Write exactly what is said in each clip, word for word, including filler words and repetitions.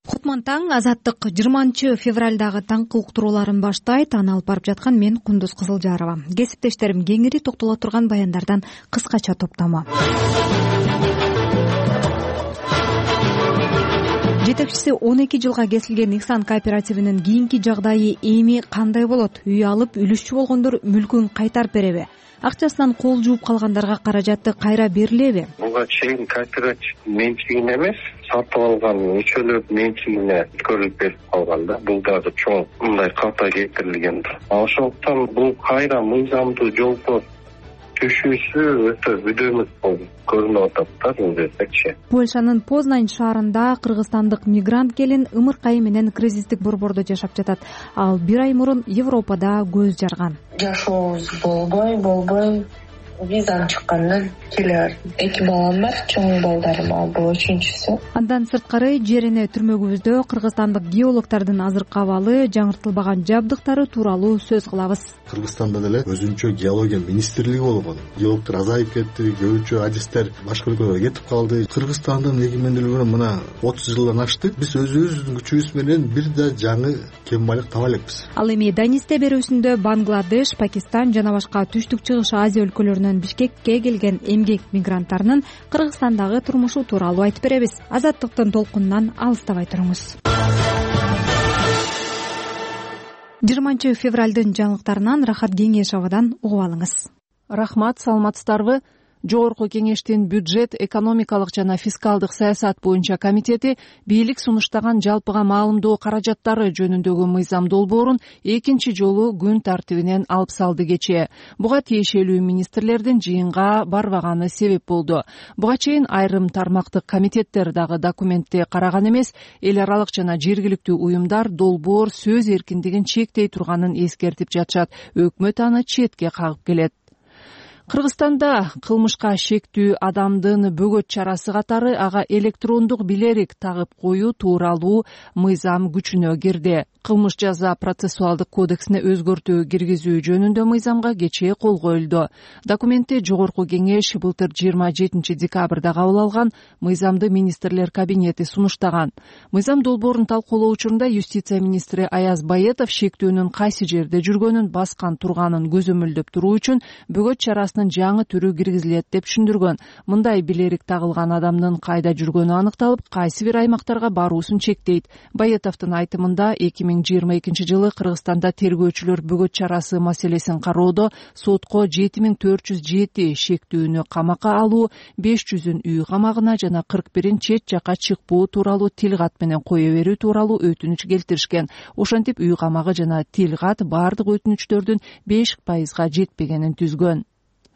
Кутман таң. Азаттык жыйырманчы февралдагы таңкы уктурууларын баштайт. Аны алып барып жаткан мен Кундуз Кызылжарова. Кесиптештерим кеңири токтоло турган баяндардан кыскача топтомо. Жетекчиси он эки жылга кесилген Ихсан кооперативинин кийинки жагдайы эми кандай болот? Үй алып үлүшчү болгондор мүлкүн кайтарып береби? Акчасынан кол жууп калгандарга каражаты кайра берилеби? Буга чейин кооператив менчигине эмес, сатып алган мүчөлөр менчигине өткөрүлүп берип калган да. Бул дагы чоң мындай ката келтирилген. Ошондуктан бул кайра мыйзамдуу жолго түшүүсү өтө бүдөмүк болуп көрүнүп атат да бул жердечи. Польшанын Познань шаарында кыргызстандык мигрант келин ымыркайы менен кризистик борбордо жашап жатат. Ал бир ай мурун Европада көз жарган. Жашообуз болбой болбой визам чыккандан келе бардым. Эки балам бар, чоң балдарым, ал бул үчүнчүсү. Андан сырткары жерине түрмөгүбүздө кыргызстандык геологдордун азыркы абалы, жаңыртылбаган жабдыктары тууралуу сөз кылабыз. Кыргызстанда деле өзүнчө геология министрлиги болгон. Геологдор азайып кетти, көбүнчө адистер башка өлкөлөргө кетип калды. Кыргызстандын эгемендүүлүгүнө мына отуз жылдан ашты. Биз өзүбүздүн күчүбүз менен бир да жаңы кем байлык таба элекпиз. Ал эми Данисте берүүсүндө Бангладеш, Пакистан жана башка түштүк чыгыш Азия өлкөлөрүнөн Бишкекке келген эмгек мигранттарынын Кыргызстандагы турмушу тууралуу айтып беребиз. Азаттыктын толкунунан алыстабай туруңуз. жыйырманчы февралдын жаңылыктарынан Рахат Кеңешовадан угуп алыңыз. Рахмат, саламатсыздарбы? Жогорку кеңештин бюджет, экономикалык жана фискалдык саясат боюнча комитети бийлик сунуштаган жалпыга маалымдоо каражаттары жөнүндөгү мыйзам долбоорун экинчи жолу күн тартибинен алып салды кечээ. Буга тиешелүү министрлердин жыйынга барбаганы себеп болду. Буга чейин айрым тармактык комитеттер дагы документти караган эмес, эл аралык жана жергиликтүү уюмдар долбоор сөз эркиндигин чектей турганын эскертип жатышат. Өкмөт аны четке кагып келет. Кыргызстанда кылмышка шектүү адамдын бөгөт чарасы катары ага электрондук билерик тагып коюу тууралуу мыйзам күчүнө кирди. Кылмыш жаза процессуалдык кодексине өзгөртүү киргизүү жөнүндө мыйзамга кечээ кол коюлду. Документти Жогорку кеңеш былтыр жыйырма жетинчи декабрда кабыл алган. Мыйзамды министрлер кабинети сунуштаган. Мыйзам долбоорун талкуулоо учурунда юстиция министри Аяз Баетов шектүүнүн кайсы жерде жүргөнүн, баскан турганын көзөмөлдөп туруу үчүн бөгөт чарасынын жаңы түрү киргизилет деп түшүндүргөн. Мындай билерик тагылган адамдын кайда жүргөнү аныкталып, кайсы бир аймактарга баруусун чектейт. Баетовдун айтымында эки миң жыйырма экинчи жылы Кыргызстанда тергөөчүлөр бөгөт чарасы маселесин кароодо сотко жети миң төрт жүз жети шектүүнү камакка алуу, беш жүзүн үй камагына жана кырк бирин чет жакка чыкпоо тууралуу тилгат менен кое берүү тууралуу өтүнүч келтиришкен. Ошентип үй камагы жана тилгат бардык өтүнүчтөрдүн беш пайызга жетпегенин түзгөн.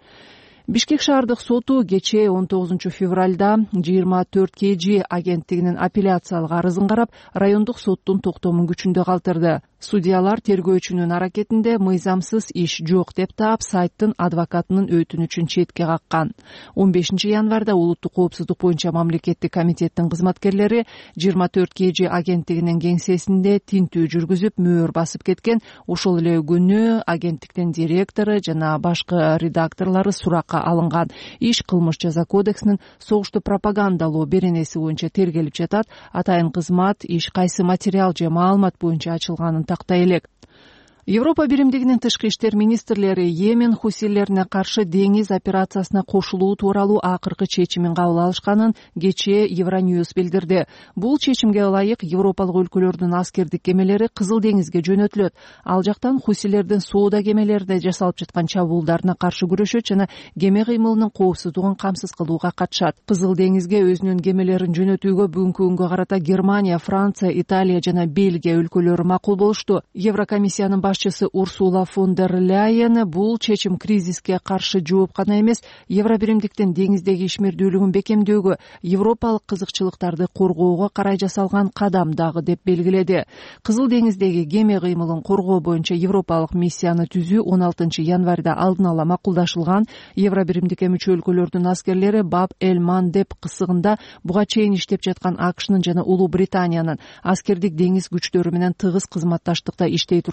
Бишкек шаардык соту кечээ он тогузунчу февралда жыйырма төрт кей жи агенттигинин апелляциялык арызын карап, райондук соттун токтомун күчүндө калтырды. Судьялар тергөөчүнүн аракетинде мыйзамсыз иш жок деп таап, сайттын адвокатынын өтүнүчүн четке каккан. он бешинчи январда улуттук коопсуздук боюнча мамлекеттик комитеттин кызматкерлери жыйырма төрт кей жи агенттигинин кеңсесинде тинтүү жүргүзүп, мөөр басып кеткен. Ошол эле күнү агенттиктин директору жана башкы редакторлору суракка алынган. Иш кылмыш жаза кодексинин согушту пропагандалоо беренеси боюнча тергелип жатат. Атайын кызмат иш кайсы материал же маалымат боюнча ачылганын тактай элек. Европа биримдигинин тышкы иштер министрлери Йемен хусилерине каршы деңиз операциясына кошулуу тууралуу акыркы чечимин кабыл алышканын кечээ Евроньюз билдирди. Бул чечимге ылайык европалык өлкөлөрдүн аскердик кемелери Кызыл деңизге жөнөтүлөт. Ал жактан хусилердин соода кемелерине жасалып жаткан чабуулдарына каршы күрөшөт жана кеме кыймылынын коопсуздугун камсыз кылууга катышат. Кызыл деңизге өзүнүн кемелерин жөнөтүүгө бүгүнкү күнгө карата Германия, Франция, Италия жана Бельгия өлкөлөрү макул болушту. Еврокомиссиянын башчысы Урсула фон дер Ляйен бул чечим кризиске каршы жооп гана эмес, Евробиримдиктин деңиздеги ишмердүүлүгүн бекемдөөгө, европалык кызыкчылыктарды коргоого карай жасалган кадам дагы деп белгиледи. Кызыл деңиздеги кеме кыймылын коргоо боюнча европалык миссияны түзүү он алтынчы январда алдын ала макулдашылган. Евробиримдикке мүчө өлкөлөрдүн аскерлери Баб эль Мандеб кысыгында буга чейин иштеп жаткан АКШнын жана Улуу Британиянын аскердик деңиз күчтөрү менен тыгыз кызматташтыкта иштей турганы белгиледи.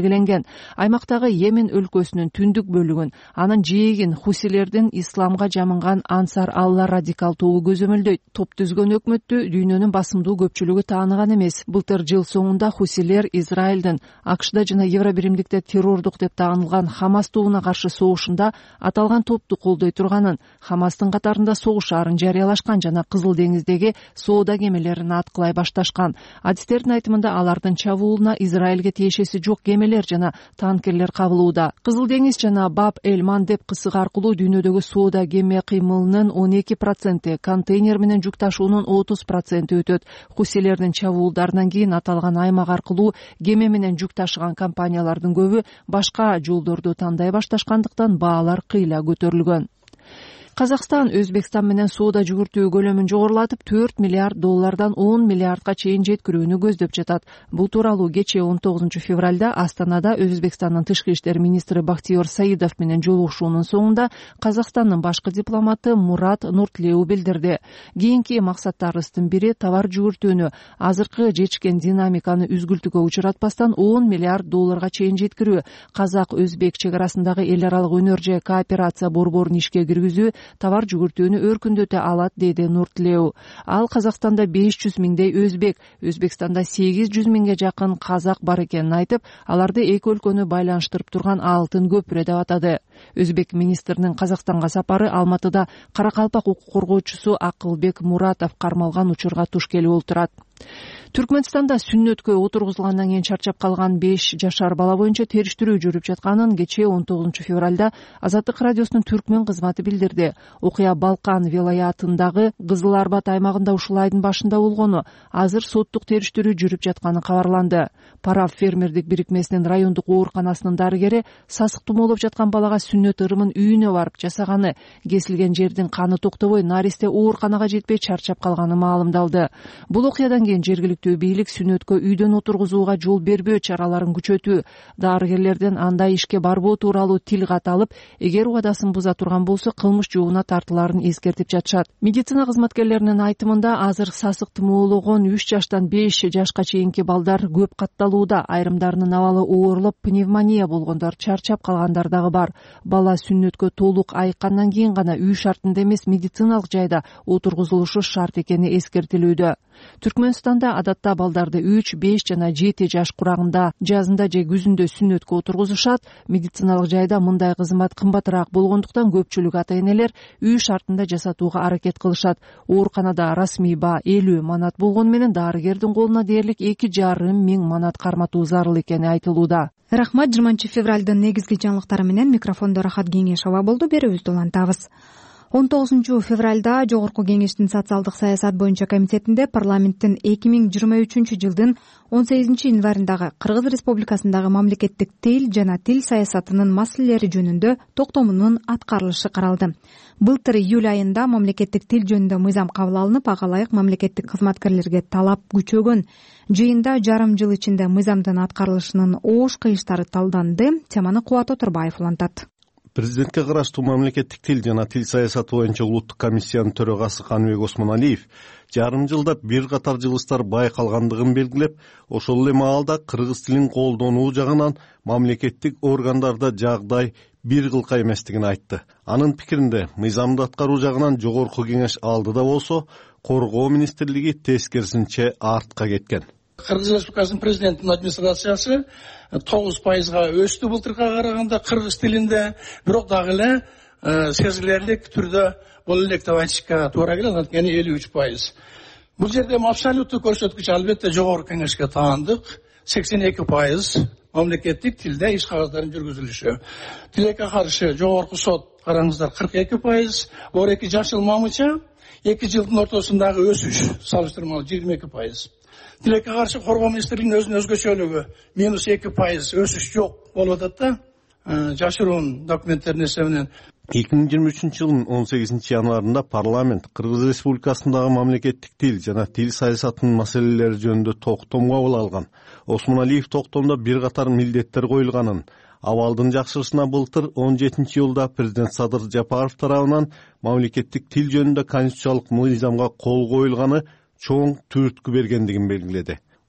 белгиленген. Аймактагы Йемен өлкөсүнүн түндүк бөлүгүн, анын жээгин хусилердин исламга жамынган Ансар Алла радикал тобу көзөмөлдөйт. Топ түзгөн өкмөттү дүйнөнүн басымдуу көпчүлүгү тааныган эмес. Былтыр жыл соңунда хусилер Израилдин АКШда жана Евробиримдикте террордук деп таанылган Хамас тобуна каршы согушунда аталган топту колдой турганын, Хамастын катарында согушаарын жарыялашкан жана Кызыл деңиздеги соода кемелерин аткылай башташкан. Адистердин айтымында алардын чабуулуна Израилге тиешеси жок кемелер жана танкерлер кабылууда. Кызыл деңиз жана Баб-эль-Мандеб кысыгы аркылуу дүйнөдөгү соода кеме кыймылынын он эки проценти, контейнер менен жүк ташуунун отуз проценти өтөт. Хусилердин чабуулдарынан кийин аталган аймак аркылуу кеме менен жүк ташыган компаниялардын көбү башка жолдорду тандай башташкандыктан баалар кыйла көтөрүлгөн. Казакстан Өзбекстан менен соода жүгүртүү көлөмүн жогорулатып төрт миллиард доллардан он миллиардка чейин жеткирүүнү көздөп жатат. Бул тууралуу кечээ он тогузунчу февралда Астанада Өзбекстандын тышкы иштер министри Бактиёр Саидов менен жолугушуунун соңунда Казакстандын башкы дипломаты Мурат Нуртлеу билдирди. Кийинки максаттарыбыздын бири товар жүгүртүүнү азыркы жечкен динамиканы үзгүлтүүгө учуратпастан он миллиард долларга чейин жеткирүү, казак-өзбек чек арасындагы эл аралык өнөр же кооперация борборун ишке киргизүү товар жүгүртүүнү өркүндөтө алат, деди Нуртлеу. Ал Казакстанда беш жүз миңдей өзбек, Өзбекстанда сегиз жүз миңге жакын казак бар экенин айтып, аларды эки өлкөнү байланыштырып турган алтын көпүрө деп атады. Өзбек министринин Казакстанга сапары Алматыда Каракалпак укук коргоочусу Акылбек Муратов кармалган учурга туш келип отурат. Түркмөнстанда сүннөткө отургузулгандан кийин чарчап калган беш жашар бала боюнча териштирүү жүрүп жатканын кечээ он тогузунчу февралда Азаттык радиосунун түркмөн кызматы билдирди. Окуя Балкан вилаятындагы Кызыл Арбат аймагында ушул айдын башында болгону, азыр соттук териштирүү жүрүп жатканы кабарланды. Парав фермердик бирикмесинин райондук ооруканасынын дарыгери сасык тумоолоп жаткан балага сүннөт ырымын үйүнө барып жасаганы, кесилген жердин каны токтобой наристе ооруканага жетпей чарчап калганы маалымдалды. Бул окуядан кийин жергиликтүү бийлик сүннөткө үйдөн отургузууга жол бербөө чараларын күчөтүү, дарыгерлерден андай ишке барбоо тууралуу тил кат алып, эгер убадасын буза турган болсо кылмыш жообуна тартылаарын эскертип жатышат. Медицина кызматкерлеринин айтымында азыр сасык тумоологон үч жаштан беш жашка чейинки балдар көп катталууда. Айрымдарынын абалы оорлоп, пневмония болгондор, чарчап калгандар дагы бар. Бала сүннөткө толук айыккандан кийин гана үй шартында эмес медициналык жайда отургузулушу шарт экени эскертилүүдө. Түркмөнстанда адатта балдарды үч, беш жана жети жаш курагында жазында же күзүндө сүннөткө отургузушат. Медициналык жайда мындай кызмат кымбатыраак болгондуктан көпчүлүк ата-энелер үй шартында жасатууга аракет кылышат. Ооруканада расмий баа элүү манат болгону менен дарыгердин колуна дээрлик эки жарым миң манат карматуу зарыл экени айтылууда. Рахмат. жыйырманчы февралдын негизги жаңылыктары менен микрофондо Рахат Кеңешова болду. Берүүбүздү улантабыз. он тогузунчу февралда Жогорку Кеңештин социалдык саясат боюнча комитетинде парламенттин эки миң жыйырма үчүнчү жылдын он сегизинчи январындагы Кыргыз Республикасындагы мамлекеттик тил жана тил саясатынын маселелери жөнүндө токтомунун аткарылышы каралды. Былтыр июль айында мамлекеттик тил жөнүндө мыйзам кабыл алынып, ага ылайык мамлекеттик кызматкерлерге талап күчөгөн. Жыйында жарым жыл ичинде мыйзамдын аткарылышынын оош кыйыштары талданды. Теманы Кубат Отурбаев улантат. Президентке караштуу мамлекеттик тил жана тил саясаты боюнча улуттук комиссиянын төрагасы Каныбек Осмоналиев жарым жылда бир катар жылыштар байкалгандыгын белгилеп, ошол эле маалда кыргыз тилин колдонуу жагынан мамлекеттик органдарда жагдай бир кылка эместигин айтты. Анын пикиринде мыйзамды аткаруу жагынан Жогорку Кеңеш алдыда болсо, Коргоо министрлиги тескерисинче артка кеткен. Кыргыз Республикасынын президентинин администрациясы тогуз пайызга өстү былтыркыга караганда кыргыз тилинде, бирок дагы эле сезилерлик түрдө боло элек деп айтышка туура келет, анткени элүү үч пайыз. Бул жерде абсолюттуу көрсөткүч албетте Жогорку Кеңешке таандык сексен эки пайыз мамлекеттик тилде иш кагаздарын жүргүзүлүшү. Тилекке каршы Жогорку сот караңыздар кырк эки пайыз, Орейки Жашыл Мамыча эки жылдын ортосундагы өсүш салыштырмалуу жыйырма эки пайыз. Тилекке каршы Коргоо министрлигинин өзүнүн өзгөчөлүгү минус эки пайыз өсүш жок болуп атат да, жашыруун документтердин эсебинен. эки миң жыйырма үчүнчү жылдын он сегизинчи январында парламент Кыргыз Республикасындагы мамлекеттик тил жана тил саясатынын маселелери жөнүндө токтом кабыл алган. Осмоналиев токтомдо бир катар милдеттер коюлганын, абалдын жакшырышына былтыр он жетинчи июлда президент Садыр Жапаров тарабынан мамлекеттик тил жөнүндө конституциялык мыйзамга кол коюлганы чоң түрткү бергендигин белгиледи.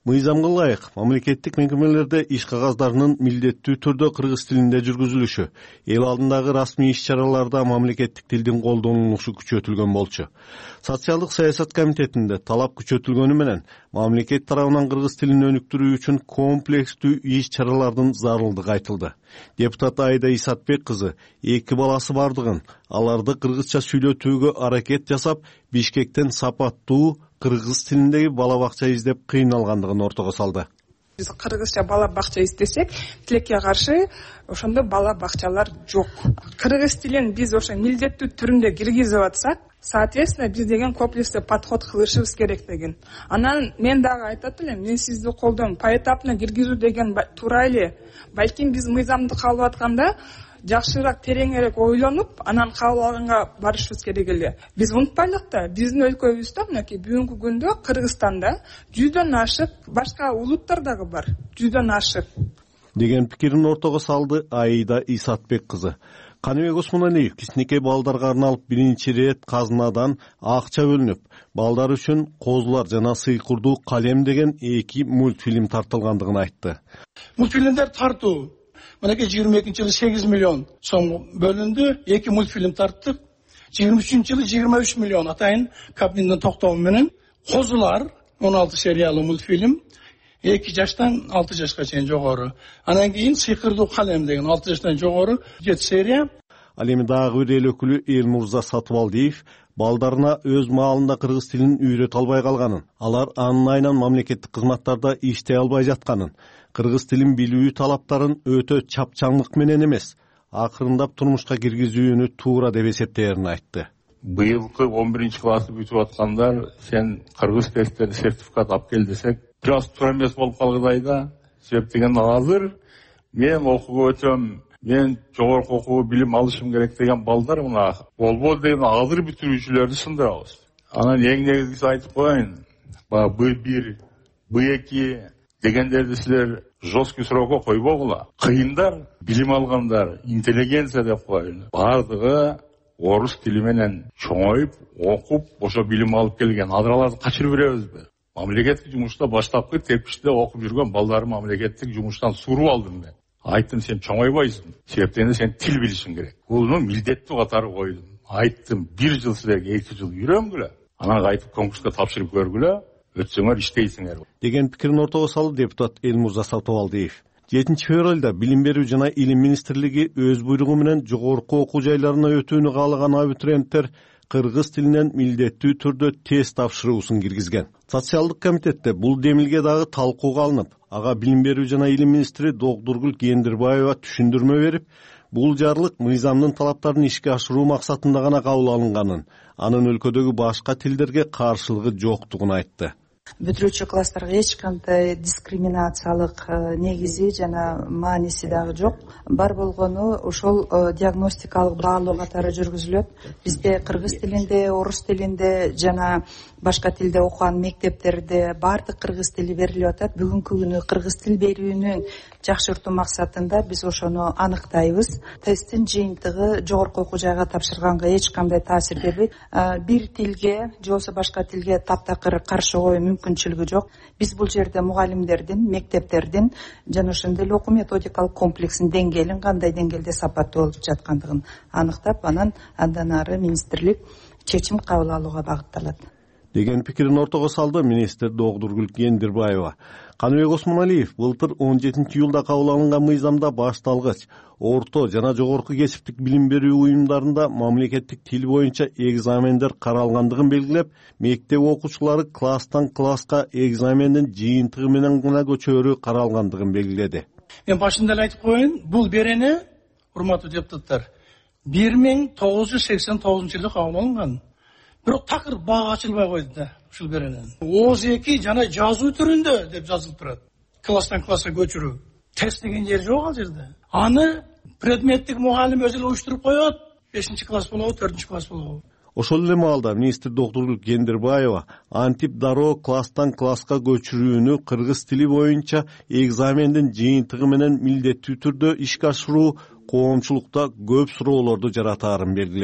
Мыйзамга ылайык мамлекеттик мекемелерде иш кагаздарынын милдеттүү түрдө кыргыз тилинде жүргүзүлүшү, эл алдындагы расмий иш-чараларда мамлекеттик тилдин колдонулушу күчөтүлгөн болчу. Социалдык саясат комитетинде талап күчөтүлгөнү менен мамлекет тарабынан кыргыз тилин өнүктүрүү үчүн комплекстүү иш-чаралардын зарылдыгы айтылды. Депутат Айда Исатбек кызы эки баласы бардыгын, аларды кыргызча сүйлөтүүгө аракет жасап, Бишкектен сапаттуу кыргыз тилиндеги бала бакча издеп кыйналгандыгын ортого салды. Биз кыргызча бала бакча издесек, тилекке каршы ошондо бала бакчалар жок. Кыргыз тилин биз ошо милдеттүү түрүндө киргизип атсак, соответственно биз деген комплексный подход кылышыбыз керек деген. Анан мен дагы айтат элем, мен сизди колдойм, поэтапно киргизүү деген туура эле. Балким биз мыйзамды кабыл атканда жакшыраак, тереңирээк ойлонуп, анан кабыл алганга барышыбыз керек эле. Биз унутпайлык да, биздин өлкөбүздө мынакей бүгүнкү күндө Кыргызстанда жүздөн ашык башка улуттар дагы бар. жүздөн ашык деген пикирин ортого салды Аида Исатбек кызы. Каныбек Осмоналиев кичинекей балдарга арналып биринчи ирет казынадан акча бөлүнүп, балдар үчүн Козулар жана Сыйкурдуу калем деген эки мультфильм тартылгандыгын айтты. Мультфильмдер тартуу мынакей жыйырма экинчи жылы сегиз миллион сом бөлүндү, эки мультфильм тарттык. жыйырма үчүнчү жылы жыйырма үч миллион атайын Кабминдин токтому менен. Козулар он алты сериялы мультфильм, эки жаштан алты жашка чейин жогору. Анан кийин Сыйкурдуу калем деген алты жаштан жогору жети серия. Ал эми дагы бир эл өкүлү Элмурза Сатыбалдиев балдарына өз маалында кыргыз тилин үйрөтө албай калганын, алар анын айынан мамлекеттик кызматтарда иштей албай жатканын, кыргыз тилин билүү талаптарын өтө чапчаңдык менен эмес, акырындап турмушка киргизүүнү туура деп эсептээрин айтты. Быйылкы он биринчи классты бүтүп аткандар, сен кыргыз тестен сертификат алып кел десек, бир аз туура эмес болуп калгыдай да. Себеп деген азыр мен окууга өтөм, мен жогорку окуу билим алышым керек деген балдар мына болбол деген азыр бүтүрүүчүлөрдү сындырабыз. Анан эң негизгиси айтып коеюн, баягы Б бир, Б эки дегендерди силер жесткий срокко койбогула. Кыйындар, билим алгандар, интеллигенция деп коелу. Бардыгы орус тили менен чоңоюп, окуп, ошо билим алып келген. Азыр аларды качырып беребизби? Мамлекеттик жумушта баштапкы тепкичте окуп жүргөн балдары мамлекеттик жумуштан суруп алдым мен. Айттым, сен чоңойбойсуң. Себептен сен тил билишиң керек. Буну милдеттүү катары койдум. Айттым, бир жыл силерге эки жыл үйрөнгүлө. Анан кайтып конкурска тапшырып көргүлө. Өтсөңөр иштейсиңер деген пикирин ортого салды депутат Элмурза Сатыбалдиев. жетинчи февралда Билим берүү жана Илим министрлиги өз буйругу менен жогорку окуу жайларына өтүүнү каалаган абитуриенттер кыргыз тилинен милдеттүү түрдө тест тапшыруусун киргизген. Социалдык комитетте бул демилге дагы талкууга алынып, ага Билим берүү жана Илим министри Догдургүл Кендирбаева түшүндүрмө берип, бул жарлык мыйзамдын талаптарын ишке ашыруу максатында гана кабыл алынганын, анын өлкөдөгү башка тилдерге каршылыгы жоктугун айтты. Бүтүрүүчү класстарга эч кандай дискриминациялык негизи жана мааниси дагы жок. Бар болгону ошол диагностикалык баалоо катары жүргүзүлөт. Бизде кыргыз тилинде, орус тилинде жана башка тилде окуган мектептерде баардык кыргыз тили берилип атат. Бүгүнкү күнү кыргыз тил берүүнүн жакшыртуу максатында биз ошону аныктайбыз. Тесттин жыйынтыгы жогорку окуу жайга тапшырганга эч кандай таасир бербейт. Бир тилге же болбосо башка тилге таптакыр каршы коюу мүмкүнчүлүгү жок. Биз бул жерде мугалимдердин, мектептердин жана ошондой эле окуу методикалык комплексинин деңгээлин кандай деңгээлде сапаттуу болуп жаткандыгын аныктап, анан андан ары министрлик чечим кабыл алууга багытталат деген пикирин ортого салды министр Догдургүл Кендирбаева. Каныбек Осмоналиев былтыр он жетинчи июлда кабыл алынган мыйзамда башталгыч орто жана жогорку кесиптик билим берүү уюмдарында мамлекеттик тил боюнча экзамендер каралгандыгын белгилеп, мектеп окуучулары класстан класска экзамендин жыйынтыгы менен гана көчөрү каралгандыгын белгиледи. Мен башында эле айтып коеюн, бул берене, урматтуу депутаттар, бир миң тогуз жүз сексен тогузунчу жылы кабыл алынган. Бирок такыр бага ачылбай койду да ушул беренен. Оз эки жана жазуу түрүндө деп жазылып турат. Класстан класска көчүрүү. Тест деген жер жок ал жерде. Аны предметтик мугалим өзү эле уюштуруп коет. бешинчи класс болобу, төртүнчү класс болобу. Ошол эле маалда министр Догдургүл Кендирбаева антип дароо класстан класска көчүрүүнү кыргыз тили боюнча экзамендин жыйынтыгы менен милдеттүү түрдө ишке ашыруу коомчулукта көп суроолорду жаратаарын белгиледи.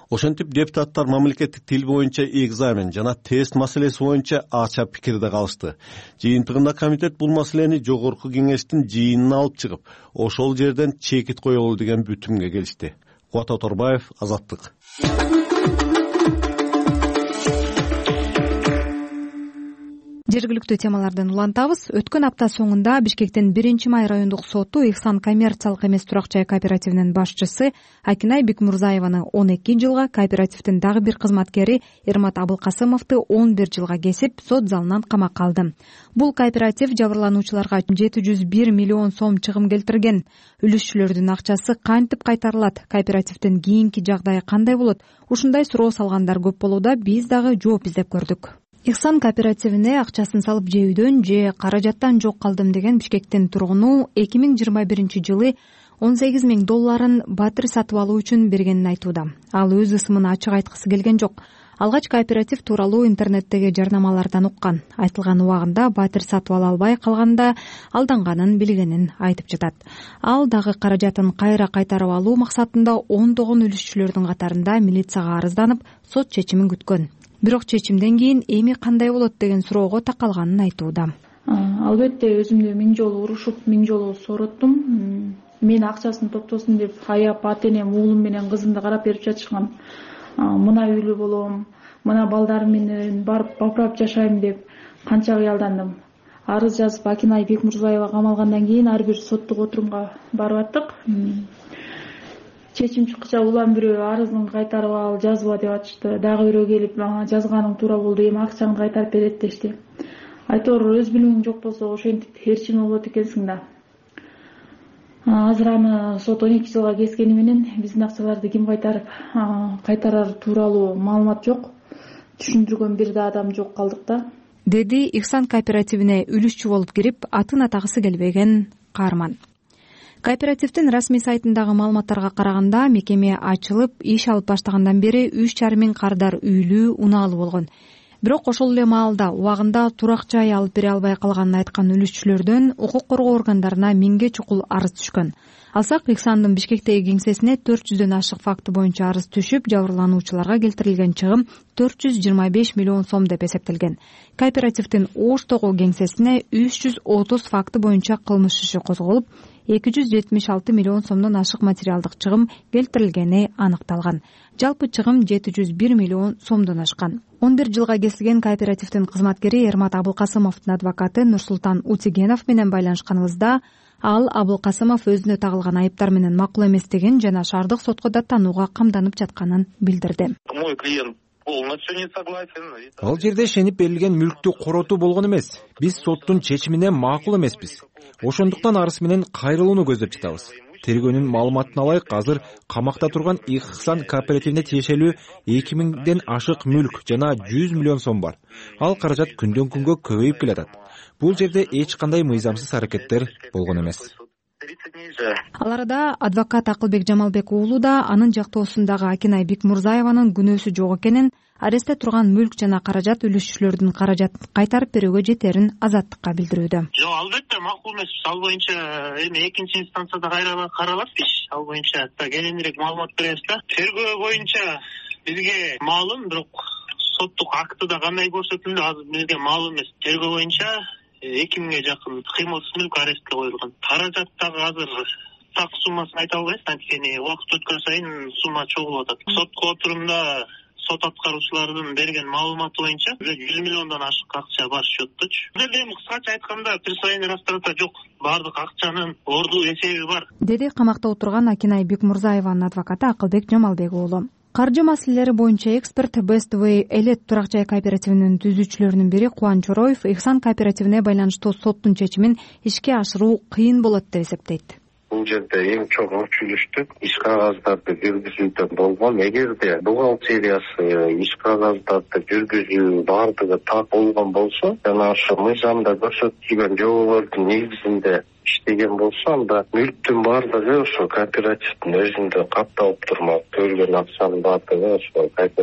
Ошентип депутаттар мамлекеттик тил боюнча экзамен жана тест маселеси боюнча ача пикирде калышты. Жыйынтыгында комитет бул маселени жогорку кеңештин жыйынына алып чыгып, ошол жерден чекит коелу деген бүтүмгө келишти. Кубат Оторбаев, Азаттык. Жергиликтүү темалардан улантабыз. Өткөн апта соңунда Бишкектин биринчи май райондук соту Ихсан коммерциялык эмес турак жай кооперативинин башчысы Акинай Бекмурзаеваны он эки жылга, кооперативдин дагы бир кызматкери Эрмат Абылкасымовду он бир жылга кесип, сот залынан камакка алды. Бул кооператив жабырлануучуларга жети жүз бир миллион сом чыгым келтирген. Үлүшчүлөрдүн акчасы кантип кайтарылат? Кооперативдин кийинки жагдайы кандай болот? Ушундай суроо салгандар көп болууда. Биз дагы жооп издеп көрдүк. Ихсан кооперативине акчасын салып жөөдөн же каражаттан жок калдым деген Бишкектин тургуну эки миң жыйырма биринчи жылы он сегиз миң долларын батир сатып алуу үчүн бергенин айтууда. Ал өз ысымын ачык айткысы келген жок. Алгач кооператив тууралуу интернеттеги жарнамалардан уккан. Айтылган убагында батир сатып ала албай калганда алданганын билгенин айтып жатат. Ал дагы каражатын кайра кайтарып алуу максатында ондогон үлүшчүлөрдүн катарында милицияга арызданып, сот чечимин күткөн. Бирок чечимден кийин эми кандай болот деген суроого такалганын айтууда. Албетте өзүмдү миң жолу урушуп, миң жолу сороттум. Мен акчасын топтосун деп аяп ата энем, уулум менен кызымды карап берип жатышкан. Мына үйлүү болом, мына балдарым менен барып бапырап жашайм деп канча кыялдандым. Арыз жазып Акинай Бекмурзаева камалгандан кийин ар бир соттук отурумга барып аттык. Чечим чыккыча улам бирөө арызын кайтарып ал, жазба деп атышты. Дагы бирөө келип жазганың туура болду, эми акчаңды кайтарып берет дешти. Айтор өз билимиң жок болсо ошентип эрчиме болот экенсиң да. Азыр аны сот он эки жылга кескени менен биздин акчаларды ким кайтарып кайтарар тууралуу маалымат жок. Түшүндүргөн бир да адам жок калдык да. Деди Ихсан кооперативине үлүшчү болуп кирип, атын атагысы келбеген каарман. Кооперативдин расмий сайтындагы маалыматтарга караганда, мекеме ачылып, иш алып баштагандан бери үч жарым миң кардар үйлүү, унаалуу болгон. Бирок ошол эле маалда убагында турак жай алып бере албай калганын айткан үлүшчүлөрдөн укук коргоо органдарына миңге чукул арыз түшкөн. Алсак, Ихсандын Бишкектеги кеңсесине төрт жүздөн ашык факты боюнча арыз түшүп, жабырлануучуларга келтирилген чыгым төрт жүз жыйырма беш миллион сом деп эсептелген. Кооперативдин Оштогу кеңсесине үч жүз отуз факты боюнча кылмыш иши козголуп, эки жүз жетимиш алты миллион сомдон ашык материалдык чыгым келтирилгени аныкталган. Жалпы чыгым жети жүз бир миллион сомдон ашкан. он бир жылга кесилген кооперативдин кызматкери Эрмат Абылкасымовдун адвокаты Нурсултан Утигенов менен байланышканыбызда, ал Абылкасымов өзүнө тагылган айыптар менен макул эместигин жана шаардык сотко даттанууга камданып жатканын билдирди. Мой клиент полностью не согласен. Ал жерде ишенип берилген мүлктү коротуу болгон эмес. Биз соттун чечимине макул эмеспиз. Ошондуктан арыз менен кайрылууну көздөп жатабыз. Тергөөнүн маалыматына ылайык, азыр камакта турган Ихсан кооперативине тиешелүү эки миңден ашык мүлк жана жүз миллион сом бар. Ал каражат күндөн күнгө көбөйүп келатат. Бул жерде эч кандай мыйзамсыз аракеттер болгон эмес. Ал арада адвокат Акылбек Жамалбек уулу да анын жактоосундагы Акинай Бекмурзаеванын күнөөсү жок экенин, арестте турган мүлк жана каражат үлүшчүлөрдүн каражатын кайтарып берүүгө жетерин Азаттыкка билдирүүдө. Жок, албетте макул эмес. Ал боюнча эми экинчи инстанцияда кайра каралат иш. Ал боюнча кененирээк маалымат беребиз да. Тергөө боюнча бизге маалым, бирок соттук актыда кандай көрсөтүлдү азыр бизге маалым эмес. Тергөө боюнча эки миңге жакын кыймылсыз мүлк арестке коюлган. Каражат дагы азыр так суммасын айта албайбыз, анткени убакыт өткөн сайын сумма чогулуп атат. Сотко отурумда сот аткаруучулардын берген маалыматы боюнча жүз миллиондон ашык акча бар счетточу. Эми кыскача айтканда присвоение растрата жок. Бардык акчанын ордуу эсеби бар. Деди камакта отурган Акинай Бекмурзаеванын адвокаты Акылбек Жамалбек уулу. Каржы маселелери боюнча эксперт Best Way Элет турак жай кооперативинин түзүүчүлөрүнүн бири Кубан Чороев Ихсан кооперативине байланыштуу соттун чечимин ишке ашыруу кыйын болот деп эсептейт. Бул жерде эң чоң өчүлүштүк иш кагаздарды жүргүзүүдө болгон. Эгерде бухгалтериясы иш кагаздарды жүргүзүү бардыгы так болгон болсо, жана ошо мыйзамда көрсөтүлгөн жоболордун негизинде иштеген болсо, анда мүлктүн бардыгы ошо кооперативдин өзүндө катталып турмак. Төлгөн акчанын бардыгы ошо кооперативдин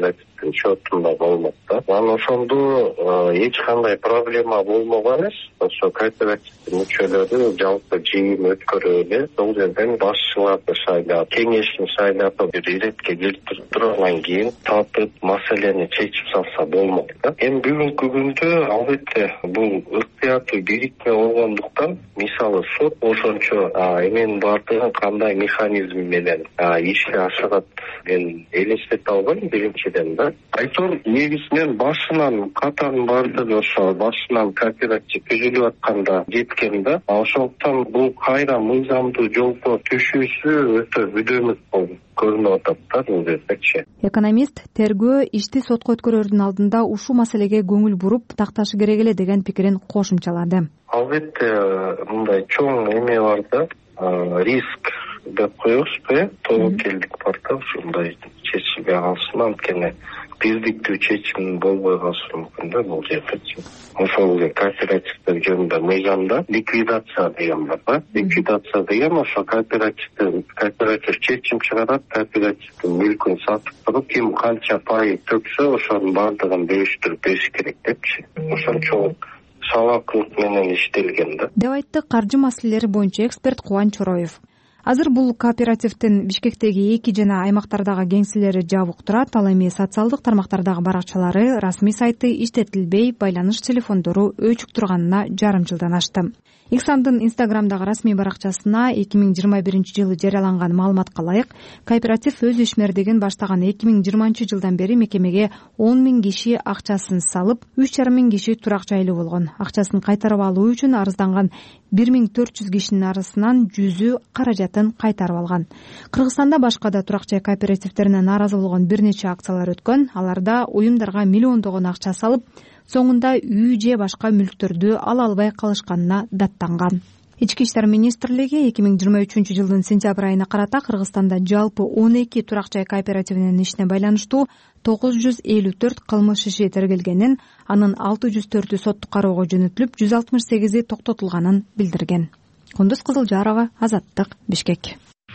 кооперативдин счетунда болмок да. Анан ошондо эч кандай проблема болмогон эмес. Ошо кооперативдин мүчөлөрү жалпы жыйын өткөрүп эле бул жерден башчыларды шайлап, кеңешин шайлап бир иретке келтирип туруп анан кийин татып маселени чечип салса болмок да. Эми бүгүнкү күндө албетте бул ыктыярдуу бирикме болгондуктан мисалы сот ошончо эменин баардыгын кандай механизм менен ишке ашырат мен элестете албайм биринчиден да. Айтор негизинен башынан катанын баардыгы ошо башынан кооператив түзүлүп атканда кеткен да. Ошондуктан бул кайра мыйзамдуу жолго түшүүсү өтө бүдөмүк болуп көрүнүп атат да бул жердечи. Экономист тергөө ишти сотко өткөрөрдүн алдында ушул маселеге көңүл буруп такташы керек эле деген пикирин кошумчалады. Албетте мындай чоң эме бар да, риск деп коебузбу э, тобокелдик бар да, ушундай чечилбей калсын, анткени бирдиктүү чечим болбой калышы мүмкүн да бул жердечи. Ошол кооперативдер жөнүндө мыйзамда ликвидация деген бар да. Ликвидация деген ошо кооперативдин кооператив чечим чыгарат, кооперативдин мүлкүн сатып туруп, ким канча пай төксө ошонун баардыгын бөлүштүрүп бериш керек депчи. Ошончо салаклык менен иштелген да, деп айтты каржы маселелери боюнча эксперт Кубан Чороев. Азыр бул кооперативдин Бишкектеги эки жана аймактардагы кеңселери жабык турат, ал эми социалдык тармактардагы баракчалары, расмий сайты иштетилбей, байланыш телефондору өчүк турганына жарым жылдан ашты. Иксамдын Инстаграмдагы расмий баракчасына эки миң жыйырма биринчи жылы жарыяланган маалыматка ылайык, кооператив өз ишмердигин баштаган эки миң жыйырманчы жылдан бери мекемеге он миң киши акчасын салып, үч жарым миң киши турак жайлуу болгон. Акчасын кайтарып алуу үчүн арызданган бир миң төрт жүз кишинин арасынан жүзү каражатын кайтарып алган. Кыргызстанда башка да турак жай кооперативтерине нааразы болгон бир нече акциялар өткөн. Аларда уюмдарга миллиондогон акча салып, соңунда үй же башка мүлктөрдү ала албай калышканына даттанган. Ички иштер министрлиги эки миң жыйырма үчүнчү жылдын сентябрь айына карата Кыргызстанда жалпы он эки турак жай кооперативинин ишине байланыштуу тогуз жүз элүү төрт кылмыш иши тергелгенин, анын алты жүз төртү соттук кароого жөнөтүлүп, жүз алтымыш сегизи токтотулганын билдирген. Кундуз Кызылжарова, Азаттык, Бишкек.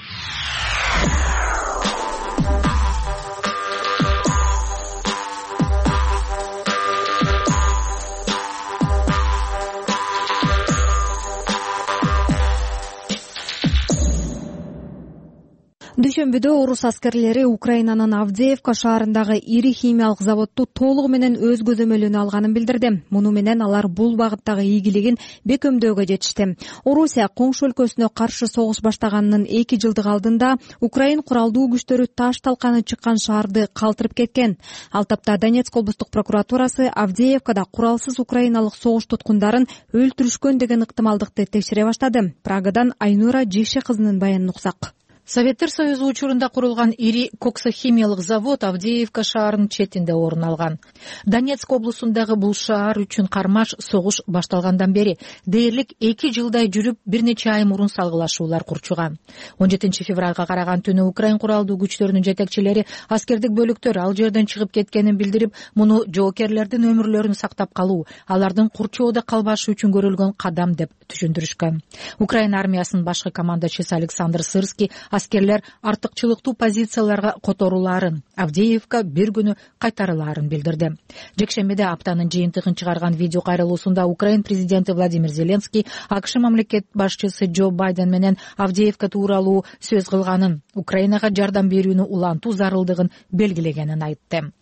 Дүйшөмбүдө орус аскерлери Украинанын Авдеевка шаарындагы ири химиялык заводду толугу менен өз көзөмөлүнө алганын билдирди. Муну менен алар бул багыттагы ийгилигин бекемдөөгө жетишти. Орусия коңшу өлкөсүнө каршы согуш баштаганынын эки жылдык алдында Украин куралдуу күчтөрү таш талканы чыккан шаарды калтырып кеткен. Ал тапта Донецк облустук прокуратурасы Авдеевкада куралсыз украиналык согуш туткундарын өлтүрүшкөн деген ыктымалдыкты текшере баштады. Прагадан Айнура Жекше кызынын баянын уксак. Советтер Союзу учурунда курулган ири коксохимиялык завод Авдеевка шаарынын четинде орун алган. Донецк облусундагы бул шаар үчүн кармаш согуш башталгандан бери дээрлик эки жылдай жүрүп, бир нече ай мурун салгылашуулар курчуган. он жетинчи февралга караган түнү Украин куралдуу күчтөрүнүн жетекчилери аскердик бөлүктөр ал жерден чыгып кеткенин билдирип, муну жоокерлердин өмүрлөрүн сактап калуу, алардын курчоодо калбашы үчүн көрүлгөн кадам деп түшүндүрүшкөн. Украин армиясынын башкы командачысы Александр Сырский аскерлер артыкчылыктуу позицияларга которууларын, Авдеевка бир күнү кайтарылаарын билдирди. Жекшембиде аптанын жыйынтыгын чыгарган видео кайрылуусунда Украин президенти Владимир Зеленский АКШ мамлекет башчысы Джо Байден менен Авдеевка тууралуу сөз кылганын, Украинага жардам берүүнү улантуу зарылдыгын белгилегенин айтты.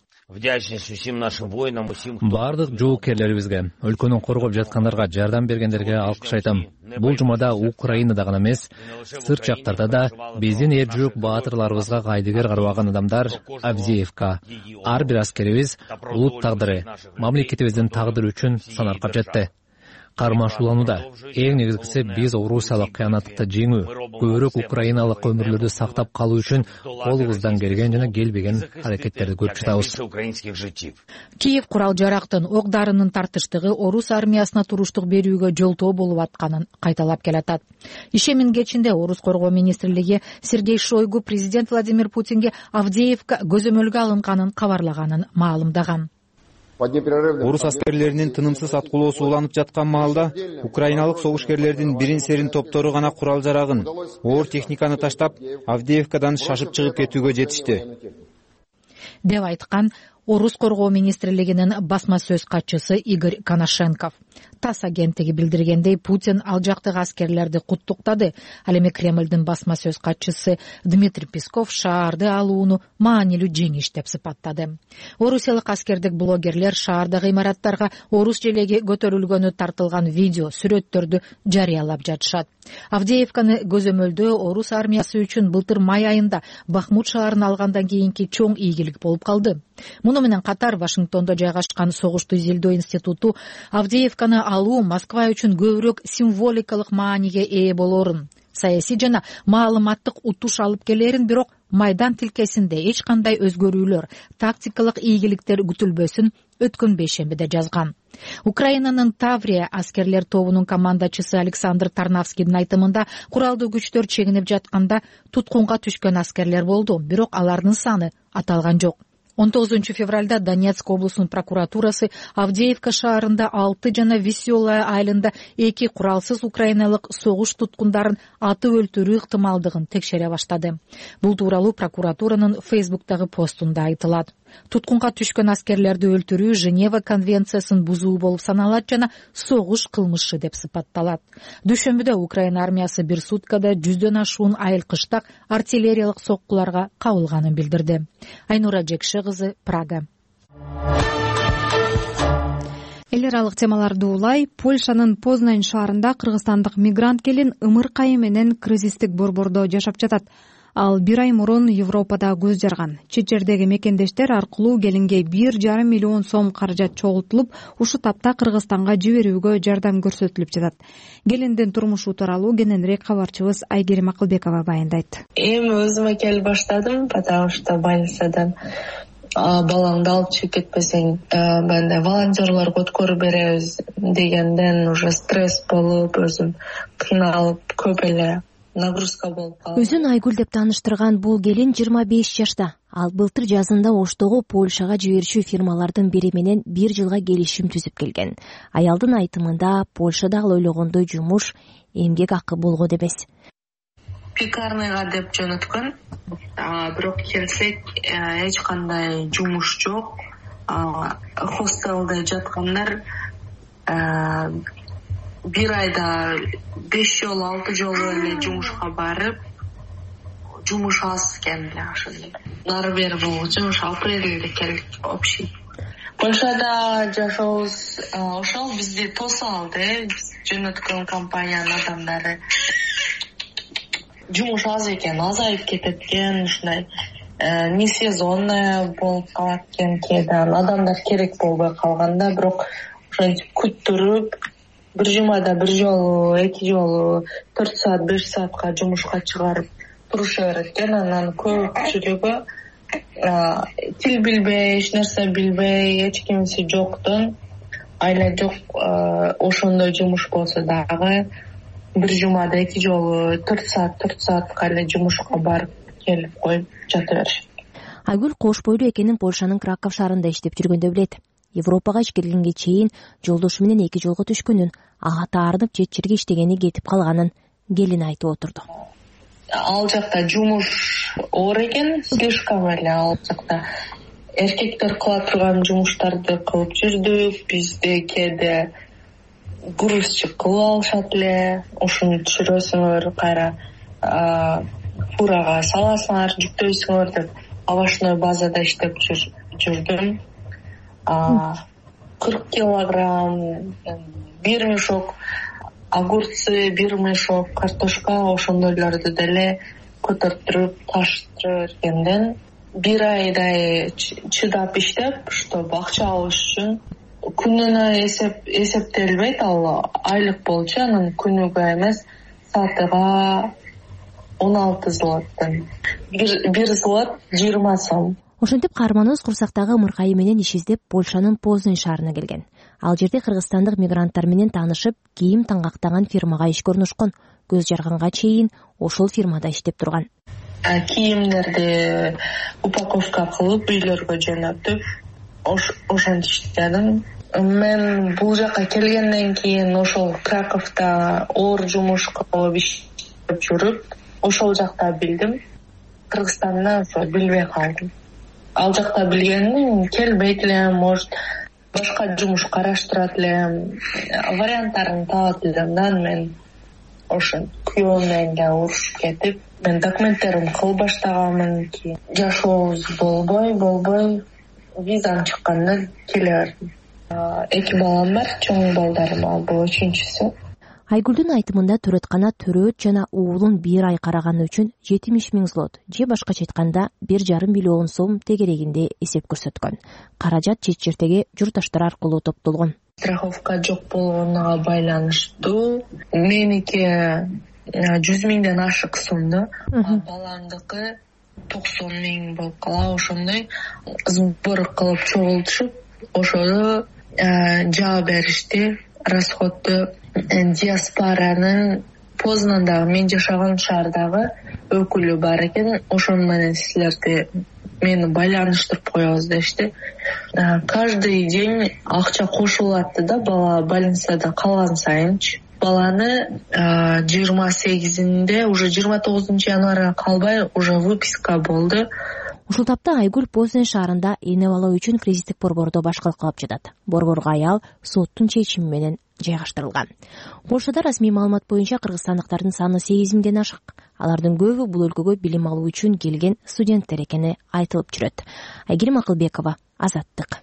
Бардык жоокерлерибизге, өлкөнү коргоп жаткандарга, жардам бергендерге алкыш айтам. Бул жумада Украинада гана эмес, сырт жактарда да биздин эр жүрөк баатырларыбызга кайдыгер карабаган адамдар Авдеевка. Ар бир аскерибиз улут тагдыры, мамлекетибиздин тагдыры үчүн санаркап жатты. Кармашууланууда эң негизгиси биз орусиялык кыянаттыкты жеңүү, көбүрөөк украиналык өмүрлөрдү сактап калуу үчүн колубуздан келген жана келбеген аракеттерди көрүп жатабыз. Киев курал жарактын, ок дарынын тартыштыгы орус армиясына туруштук берүүгө жолтоо болуп атканын кайталап келатат. Ишемин кечинде орус коргоо министрлиги Сергей Шойгу президент Владимир Путинге Авдеевка көзөмөлгө алынганын кабарлаганын маалымдаган. Орус аскерлеринин тынымсыз аткулоосу уланып жаткан маалда украиналык согушкерлердин бирин серин топтору гана курал жарагын, оор техниканы таштап, Авдеевкадан шашып чыгып кетүүгө жетишти деп айткан Орус коргоо министрлигинин басма сөз катчысы Игорь Коношенков. ТАСС агенттиги билдиргендей, Путин ал жактагы аскерлерди куттуктады. Ал эми Кремлдин басма сөз катчысы Дмитрий Песков шаарды алууну маанилүү жеңиш деп сыпаттады. Орусиялык аскердик блогерлер шаардагы имараттарга орус желеги көтөрүлгөнү тартылган видео, сүрөттөрдү жарыялап жатышат. Авдеевканы көзөмөлдөө орус армиясы үчүн былтыр май айында Бахмут шаарын алгандан кийинки чоң ийгилик болуп калды. Муну менен катар Вашингтондо жайгашкан согушту изилдөө институту Авдеевканы алуу Москва үчүн көбүрөөк символикалык мааниге ээ болорун, саясий жана маалыматтык утуш алып келерин, бирок майдан тилкесинде эч кандай өзгөрүүлөр, тактикалык ийгиликтер күтүлбөсүн өткөн бейшембиде жазган. Украинанын Таврия аскерлер тобунун командачысы Александр Тарнавскийдин айтымында, куралдуу күчтөр чегинип жатканда туткунга түшкөн аскерлер болду, бирок алардын саны аталган жок. он тогузунчу февралда Донецк облусунун прокуратурасы Авдеевка шаарында алты жана Веселая айылында эки куралсыз украиналык согуш туткундарын атып өлтүрүү ыктымалдыгын текшере баштады. Бул тууралуу прокуратуранын Фейсбуктагы постунда айтылат. Туткунга түшкөн аскерлерди өлтүрүү Женева конвенциясын бузуу болуп саналат жана согуш кылмышы деп сыпатталат. Дүйшөмбүдө Украина армиясы бир суткада жүздөн ашуун айылкыштак артиллериялык соккуларга кабылганын билдирди. Айнура Жекши кызы, Прага. Эл аралык темаларды улай, Польшанын Познань шаарында кыргызстандык мигрант келин ымыркайы менен кризистик борбордо жашап жатат. Ал бир ай мурун Европада көз жарган. Чет жердеги мекендештер аркылуу келинге бир жарым миллион сом каражат чогултулуп, ушу тапта Кыргызстанга жиберүүгө жардам көрсөтүлүп жатат. Келиндин турмушу тууралуу кененирээк кабарчыбыз Айгерим Акылбекова баяндайт. Эми өзүмө келип баштадым, потому что больницадан балаңды алып чыгып кетпесең, бенде волонтерлорго өткөрүп беребиз дегенден уже стресс болуп, өзүм кыйналып, көп эле нагрузка болуп калды. Өзүн Айгүл деп тааныштырган бул келин жыйырма беш жашта. Ал былтыр жазында Оштогу Польшага жиберүүчү фирмалардын бири менен бир жылга келишим түзүп келген. Аялдын айтымында, Польшада ал ойлогондой жумуш, эмгек акы болгон эмес. Пекарныйга деп жөнөткөн, бирок келсек эч кандай жумуш жок. Хостелде жаткандар бир айда беш жолу, алты жолу эле жумушка барып, жумуш аз экен эле ошондой. Нары бери болгучу ошо апрелде келдик общий. Польшада жашообуз ошол бизди тосуп алды, жөнөткөн компаниянын адамдары. Жумуш аз экен, азайып кетет экен, ушундай не сезонный болуп калат экен, кээде адамдар керек болбой калганда, бирок ошентип күттүрүп, бир жумада бир жолу, эки жолу, төрт саат, беш саатка жумушка чыгарып туруша берет экен. Анан көпчүлүгү тил билбей, эч нерсе билбей, эч кимиси жоктун, айла жок, ошондой жумуш болсо дагы бир жумада эки жолу, төрт саат, төрт саатка эле жумушка барып келип коюп жата беришет. Айгүл кош бойлуу экенин Польшанын Краков шаарында иштеп жүргөндө билет. Европага иш келгенге чейин жолдошу менен эки жолго түшкөнүн, ага таарынып жет жерге иштегени кетип калганын келин айтып отурду. Ал жакта жумуш оор экен, слишком эле ал жакта. Эркектер кыла турган жумуштарды кылып жүрдүк, бизде кээде грузчик кылып алышат эле, ушуну түшүрөсүңөр, кайра фурага саласыңар, жүктөйсүңөр деп овощной базада иштеп жүрдүм. кырк килограмм, бир мешок огурцы, бир мешок картошка, ошондойлорду деле көтөртүрүп таштырып бергенден бир айдай чыдап иштеп, чтобы акча алыш үчүн күнүнө эсеп эсептелбейт, ал айлык болчу, анан күнүгө эмес, саатыга он алты злоттон. Бир злот жыйырма сом. Ошентип каарманыбыз курсактагы ымыркайы менен иш издеп Польшанын Познань шаарына келген. Ал жерде кыргызстандык мигранттар менен таанышып, кийим таңгактаган фирмага ишке орношкон. Көз жарганга чейин ошол фирмада иштеп турган. Кийимдерди упаковка кылып үйлөргө жөнөтүп, ошентип иштедим. Мен бул жака келгенден кийин ошол Краковто оор жумуш кылып иштеп жүрүп, ошол жакта билдим. Кыргызстанда ошо билбей калдым. ал жакта билгеним келбейт элем, может башка жумуш караштырат элем, варианттарын табат элем да. Мен ошо күйөөм менен да урушуп кетип, мен документтеримди кылып баштаганмын. Кийин жашообуз болбой болбой визам чыкканда келе бардым. Эки балам бар, чоң балдарым, ал бул үчүнчүсү. Айгүлдүн айтымында төрөткана төрөт жана уулун бир ай караганы үчүн жетимиш миң злот же башкача айтканда бир жарым миллион сом тегерегинде эсеп көрсөткөн. Каражат чет жердеги журтташтар аркылуу топтолгон. Страховка жок болгонуна байланыштуу. Меники жүз миңден ашык сумду, баламдыкы токсон миң болуп кала. Ошондой сбор кылып чогултушуп, ошону жаа беришти. Расходду диаспоранын Познандагы, мен жашаган шаардагы өкүлү бар экен. Ошону менен силерди мени байланыштырып коебуз дешти. Каждый день акча кошулат да, бала больницада калган сайынчы. Баланы жыйырма сегизинде, уже жыйырма тогузунчу январга калбай уже выписка болду. Ушул тапта Айгүл Познан шаарында эне бала үчүн кредиттик борбордо башкалык кылып жатат. Борборго аял соттун чечими менен жайгаштырылган. Польшада расмий маалымат боюнча кыргызстандыктардын саны сегиз миңден ашык. Алардын көбү бул өлкөгө билим алуу үчүн келген студенттер экени айтылып жүрөт. Айгерим Акылбекова, Азаттык.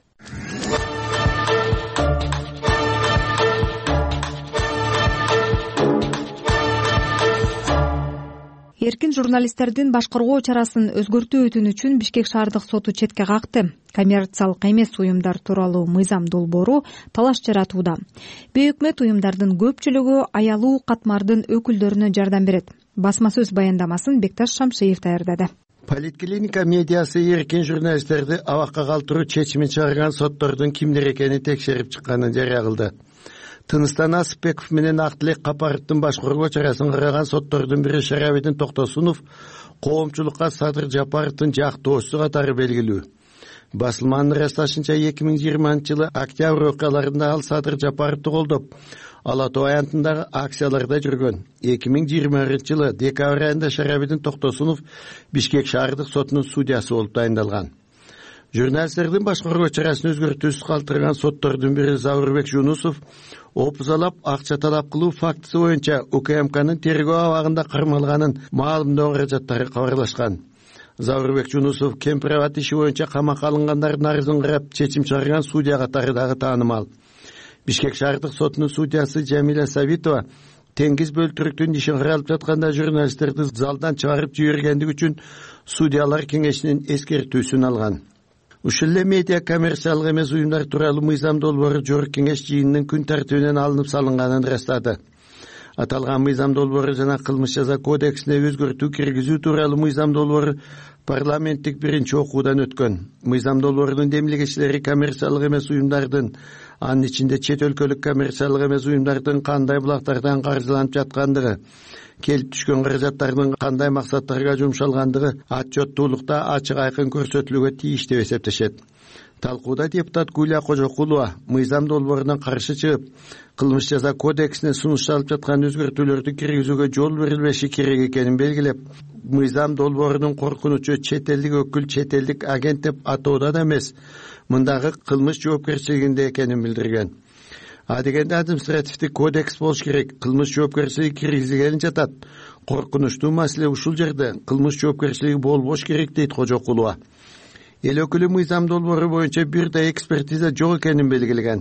Эркин журналисттердин башкаруу чарасын өзгөртүү өтүнүчүн Бишкек шаардык соту четке какты. Коммерциялык эмес уюмдар тууралуу мыйзам долбоору талаш жаратууда. Бейөкмөт уюмдардын көпчүлүгү аялуу катмардын өкүлдөрүнө жардам берет. Басма сөз баяндамасын Бекташ Шамшиев даярдады. Политклиника медиасы эркин журналисттерди абакка калтыруу чечимин чыгарган соттордун кимдер экенин текшерип чыкканын жарыя кылды. Тыныстан Асыпбеков менен Актылек Капаровдун башкаруу чарасын караган соттордун бири Шарабидин Токтосунов коомчулукка Садыр Жапаровдун жактоочусу катары белгилүү. Басылманын ырасташынча эки миң жыйырманчы жылы октябрь окуяларында ал Садыр Жапаровду колдоп, Ала Тоо аянтындагы акцияларда жүргөн. эки миң жыйырманчы жылы декабрь айында Шарабидин Токтосунов Бишкек шаардык сотунун судьясы болуп дайындалган. Журналисттердин башкаруу чарасын өзгөртүүсүз калтырган соттордун бири Завурбек Жунусов опузалап акча талап кылуу фактысы боюнча УКМКнын тергөө абагында кармалганын маалымдоо каражаттары кабарлашкан. Завурбек Жунусов кемпирабад иши боюнча камакка алынгандардын арызын карап чечим чыгарган судья катары дагы таанымал. Бишкек шаардык сотунун судьясы Жамиля Сабитова Теңиз бөлтүрүктүн ишин каралып жатканда журналисттерди залдан чыгарып жибергендиги үчүн судьялар кеңешинин эскертүүсүн алган. Ушул эле медиа коммерциялык эмес уюмдар тууралуу мыйзам долбоору жогорку кеңеш жыйынынын күн тартибинен алынып салынганын ырастады. Аталган мыйзам долбоору жана кылмыш жаза кодексине өзгөртүү киргизүү тууралуу мыйзам долбоору парламенттик биринчи окуудан өткөн. Мыйзам долбоорунун демилгечилери коммерциялык эмес уюмдардын, анын ичинде чет өлкөлүк коммерциялык эмес уюмдардын кандай булактардан каржыланып жаткандыгы, келип түшкөн каражаттардын кандай максаттарга жумшалгандыгы отчеттуулукта ачык айкын көрсөтүлүүгө тийиш деп эсептешет. Талкууда депутат Гүлия Кожокулова мыйзам долбоорунан каршы чыгып, кылмыш жаза кодексине сунушталып жаткан өзгөртүүлөрдү киргизүүгө жол берилбеши керек экенин белгилеп, мыйзам долбоорунун коркунучу чет элдик өкүл, чет элдик агент деп атоодо да эмес, мындагы кылмыш жоопкерчилигинде экенин билдирген. А дегенде административдик кодекс болуш керек, кылмыш жоопкерчилиги киргизилгени жатат. Коркунучтуу маселе ушул жерде, кылмыш жоопкерчилиги болбош керек дейт Кожокулова. Эл өкүлү мыйзам долбоору боюнча бир да экспертиза жок экенин белгилеген.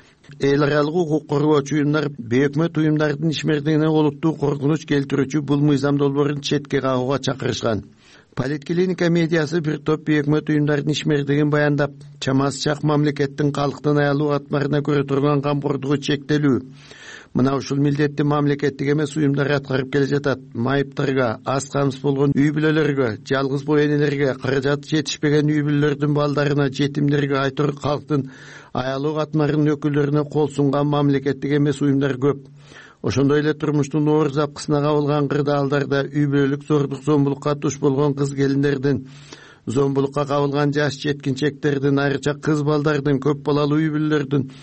Эл аралык укук коргоочу уюмдар бейөкмөт уюмдардын ишмердигине олуттуу коркунуч келтирүүчү бул мыйзам долбоорун четке кагууга чакырышкан. Политклиника медиасы бир топ бейөкмөт уюмдардын ишмердигин баяндап, чамасы чак мамлекеттин калктын аялуу катмарына көрө турган камкордугу чектелүү. Мына ушул милдетти мамлекеттик эмес уюмдар аткарып келе жатат. Майыптарга, аз камсыз болгон үй бүлөлөргө, жалгыз бой энелерге, каражаты жетишпеген үй бүлөлөрдүн балдарына, жетимдерге, айтор калктын аялуу катмарынын өкүлдөрүнө кол сунган мамлекеттик эмес уюмдар көп. Ошондой эле турмуштун оор запкысына кабылган кырдаалдарда үй бүлөлүк зордук зомбулукка туш болгон кыз келиндердин, зомбулукка кабылган жаш жеткинчектердин, айрыкча кыз балдардын, көп балалуу үй бүлөлөрдүн,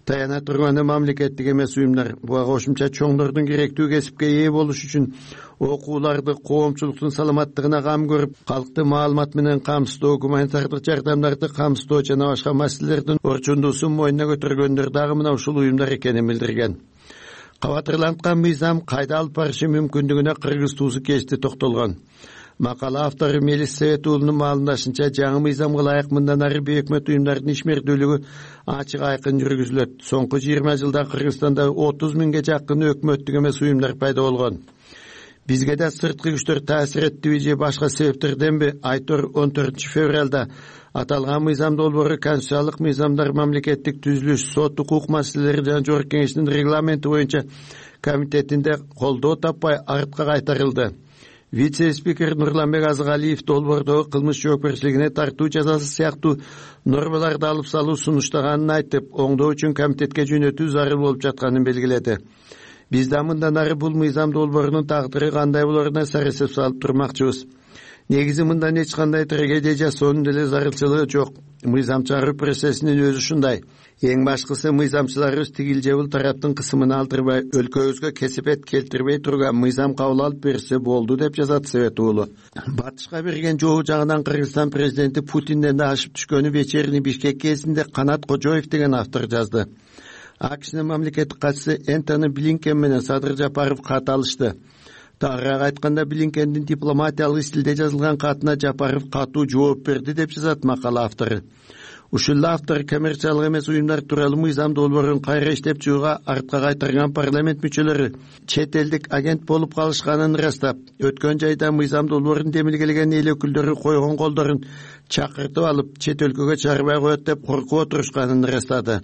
таяна турганы мамлекеттик эмес уюмдар. Буга кошумча чоңдордун керектүү кесипке ээ болуш үчүн окууларды, коомчулуктун саламаттыгына кам көрүп, калкты маалымат менен камсыздоо, гуманитардык жардамдарды камсыздоо жана башка маселелердин орчундуусун мойнуна көтөргөндөр дагы мына ушул уюмдар экенин билдирген. Кабатырланткан мыйзам кайда алып барышы мүмкүндүгүнө Кыргыз туузу кечти токтолгон. Макала автору Мелис Совет уулунун маалымдашынча, жаңы мыйзамга ылайык мындан ары бейөкмөт уюмдардын ишмердүүлүгү ачык айкын жүргүзүлөт. Соңку жыйырма жылда Кыргызстанда отуз миңге жакын өкмөттүк эмес уюмдар пайда болгон. Бизге да сырткы күчтөр таасир эттиби же башка себептерденби? Айтор он төртүнчү февралда аталган мыйзам долбоору конституциялык мыйзамдар, мамлекеттик түзүлүш, сот укук маселелери жана жогорку кеңештин регламенти боюнча комитетинде колдоо таппай артка кайтарылды. Вице-спикер Нурланбек Азыгалиев долбоордогу кылмыш жоопкерчилигине тартуу жазасы сыяктуу нормаларды алып салуу сунуштаганын айтып, оңдоо үчүн комитетке жөнөтүү зарыл болуп жатканын белгиледи. Биз да мындан ары бул мыйзам долбоорунун тагдыры кандай болоруна сар эсеп салып турмакчыбыз. Негизи мындан эч кандай трагедия жасоонун деле зарылчылыгы жок. Мыйзам чыгаруу процессинин өзү ушундай. Эң башкысы мыйзамчыларыбыз тигил же бул тараптын кысымын алдырбай, өлкөбүзгө кесепет келтирбей турган мыйзам кабыл алып берсе болду, деп жазат Совет уулу. Батышка берген жолу жагынан Кыргызстан президенти Путинден да ашып түшкөнү вечерний Бишкек кезинде Канат Кожоев деген автор жазды. АКШнын мамлекеттик катчысы Энтони Блинкен менен Садыр Жапаров кат алышты. Тагыраак айтканда, Блинкендин дипломатиялык стилде жазылган катына Жапаров катуу жооп берди, деп жазат макала автору. Ушул автор коммерциялык эмес уюмдар тууралуу мыйзам долбоорун кайра иштеп чыгууга артка кайтарган парламент мүчөлөрү чет элдик агент болуп калышканын ырастап, өткөн жайда мыйзам долбоорун демилгелеген эл өкүлдөрү койгон колдорун чакыртып алып, чет өлкөгө чыгарбай коет деп коркуп отурушканын ырастады.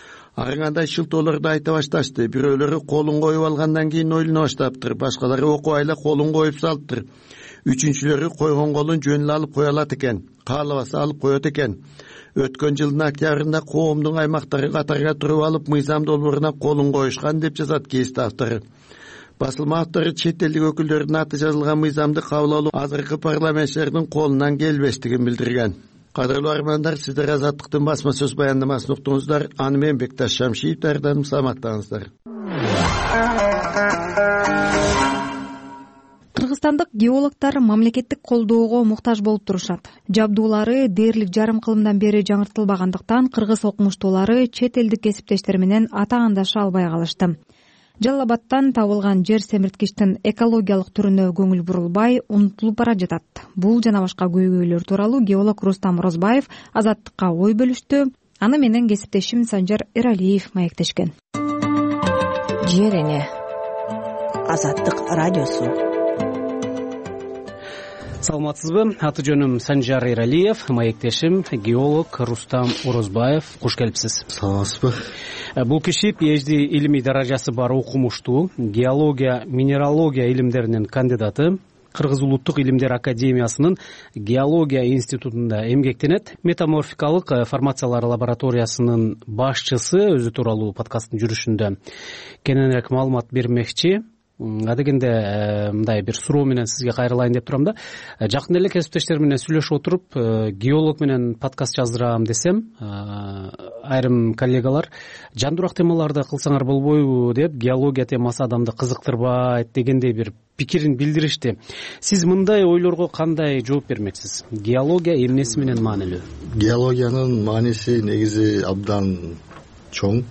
Ар кандай шылтоолорду айта башташты. Бирөөлөрү колун коюп алгандан кийин ойлоно баштаптыр, башкалары окубайла колун коюп салыптыр. Үчүнчүлөрү койгон колун жөн эле алып кое алат экен, каалабаса алып коет экен. Өткөн жылдын октябрында коомдун аймактары катарга туруп алып мыйзам долбооруна колун коюшкан, деп жазат кест автору. Басылма автору чет элдик өкүлдөрдүн аты жазылган мыйзамды кабыл алуу азыркы парламентчилердин колунан келбестигин билдирген. Кадырлуу армандар, сиздер Азаттыктын басма сөз баяндамасын уктуңуздар. Аны мен Бекташ Шамшиев даярдадым. Саламаттаңыздар. Кыргызстандык геологдор мамлекеттик колдоого муктаж болуп турушат. Жабдуулары дээрлик жарым кылымдан бери жаңыртылбагандыктан кыргыз окумуштуулары чет элдик кесиптештер менен атаандаша албай калышты. Жалал Абадтан табылган жер семирткичтин экологиялык түрүнө көңүл бурулбай, унутулуп бара жатат. Бул жана башка көйгөйлөр тууралуу геолог Рустам Орозбаев Азаттыкка ой бөлүштү. Аны менен кесиптешим Санжар Эралиев маектешкен. Жер эне. Азаттык радиосу. Саламатсызбы? Аты жөнүм Санжар Эралиев, маектешим геолог Рустам Орозбаев. Куш келипсиз. Саламатсызбы? Бул киши пи эйч ди илимий даражасы бар окумуштуу, геология, минералогия илимдеринин кандидаты, Кыргыз улуттук илимдер академиясынын геология институтунда эмгектенет. Метаморфикалык формациялар лабораториясынын башчысы, өзү тууралуу подкасттын жүрүшүндө кененирээк маалымат бермекчи. Адегенде мындай бир суроо менен сизге кайрылайын деп турам да. Жакын эле кесиптештер менен сүйлөшүп отуруп, геолог менен подкаст жаздырам десем, айрым коллегалар жандуураак темаларды кылсаңар болбойбу деп, геология темасы адамды кызыктырбайт дегендей бир пикирин билдиришти. Сиз мындай ойлорго кандай жооп бермексиз? Геология эмнеси менен маанилүү? Геологиянын мааниси негизи абдан чоң.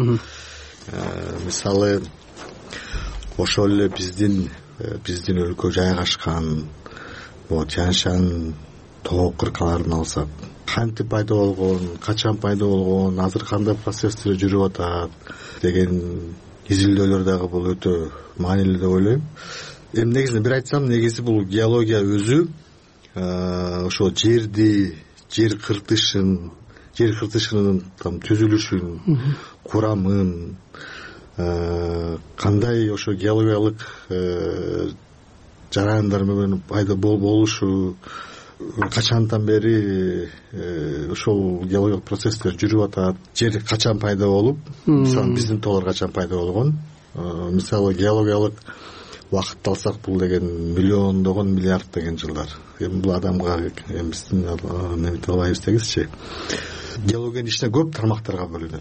Мисалы, ошол эле биздин биздин өлкө жайгашкан Тянь-Шань тоо кыркаларын алсак, кантип пайда болгон, качан пайда болгон, азыр кандай процесстер жүрүп атат деген изилдөөлөр дагы бул өтө маанилүү деп ойлойм. Эми негизинен бир айтсам, негизи бул геология өзү ошо жерди, жер кыртышын, жер кыртышынын там түзүлүшүн, курамын, кандай ошо геологиялык жараяндар менен пайда болушу, качантан бери ошол геологиялык процесстер жүрүп атат, жер качан пайда болуп, мисалы биздин тоолор качан пайда болгон. Мисалы геологиялык убакытты алсак, бул деген миллиондогон, миллиард деген жылдар. Эми бул адамга биздин немете албайбыз дегизчи. Геологиянын ичине көп тармактарга бөлүнөт.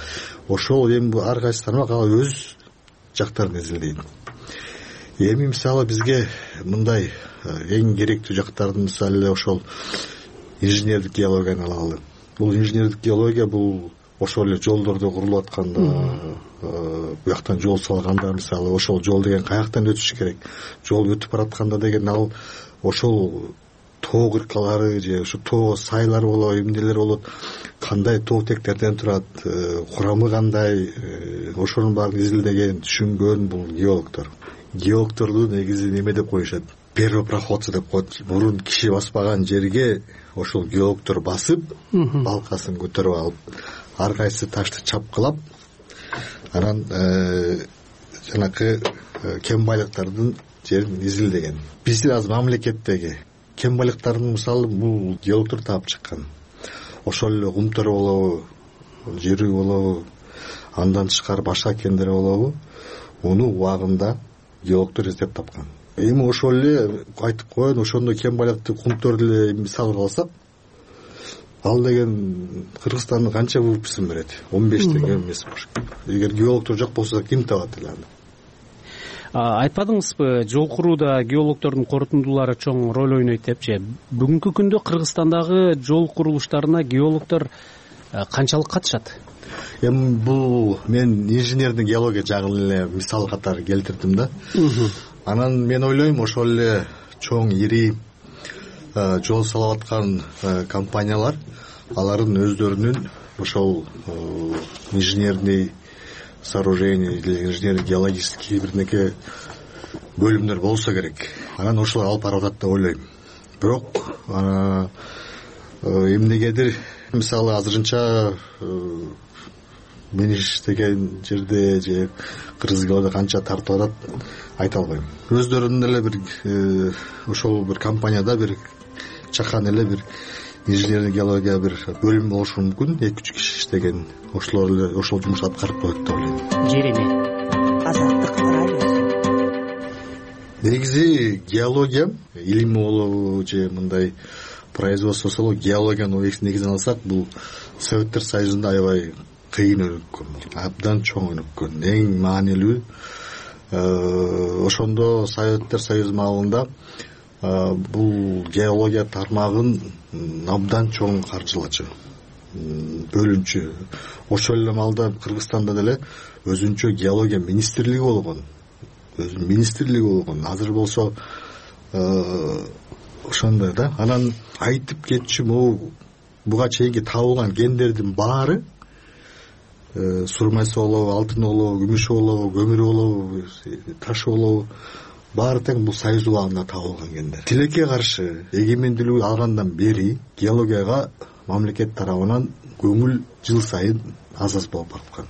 ошол эми ар кайсы тармак өз жактарын изилдейт. Эми мисалы бизге мындай эң керектүү жактардын мисалы эле ошол инженердик геологияны алалы. Бул инженердик геология бул ошол эле жолдорду курулуп атканда, буяктан жол салганда мисалы ошол жол деген каяктан өтүш керек, жол өтүп баратканда деген ал ошол тоо кыркалары же ушу тоо сайлар болобу, эмнелер болот, кандай тоо тектерден турат, курамы кандай, ошонун баарын изилдеген, түшүнгөн бул геологдор. Геологдорду негизи неме деп коюшат? Первопроходцы деп коет. Мурун киши баспаган жерге ошол геологдор басып, балкасын көтөрүп алып, ар кайсы ташты чапкылап, анан жанакы кен байлыктардын жерин изилдеген. Биздин азыр мамлекеттеги кен байлыктардын мисалы бул геологдор таап чыккан. Ошол эле кумтөр болобу, жерүү болобу, андан тышкары башка кендер болобу, муну убагында геологдор издеп тапкан. Эми ошол эле айтып коеюн, ошондой кен байлыкты кумтөрдү эле мисал алсак, ал деген Кыргызстандын канча выпускын берет? он беш деген эмес болуш керек. Эгер геологдор жок болсо ким табат эле аны? Айтпадыңызбы, жол курууда геологдордун корутундулары чоң роль ойнойт депчи. Бүгүнкү күндө Кыргызстандагы жол курулуштарына геологдор канчалык катышат? Эми бул мен инженердик геология жагын эле мисал катары келтирдим да. Анан мен ойлойм, ошол эле чоң ири жол салып аткан компаниялар, алардын өздөрүнүн ошол инженерный сооружение или инженерный геологический бирнеке бөлүмдөр болсо керек. Анан ошолор алып барып атат деп ойлойм. Бирок эмнегедир мисалы азырынча мен иштеген жерде же кыргыз геология канча тартып атат айта албайм. Өздөрүнүн эле бир ошол бир компанияда бир чакан эле бир инженерный геология бир бөлүм болушу мүмкүн, эки үч киши иштеген, ошолор эле ошол жумушту аткарып коет деп ойлойм. Жерене Азаттык радиосу. Негизи геология илими болобу же мындай производство болобу, геологияны негизин алсак, бул Советтер Союзунда аябай кыйын өнүккөн, абдан чоң өнүккөн, эң маанилүү. Ошондо Советтер Союзу маалында бул геология тармагын абдан чоң каржылачу, бөлүнчү. Ошол эле маалда Кыргызстанда деле өзүнчө геология министрлиги болгон, өзүнүн министрлиги болгон. Азыр болсо ошондой да. Анан айтып кетчү, могу буга чейинки табылган кендердин баары, сурмайсы болобу, алтын болобу, күмүш болобу, көмүр болобу, таш болобу, баары тең бул Союз убагында табылган кендер. Тилекке каршы эгемендүүлүк алгандан бери геологияга мамлекет тарабынан көңүл жыл сайын аз-аз болуп бараткан.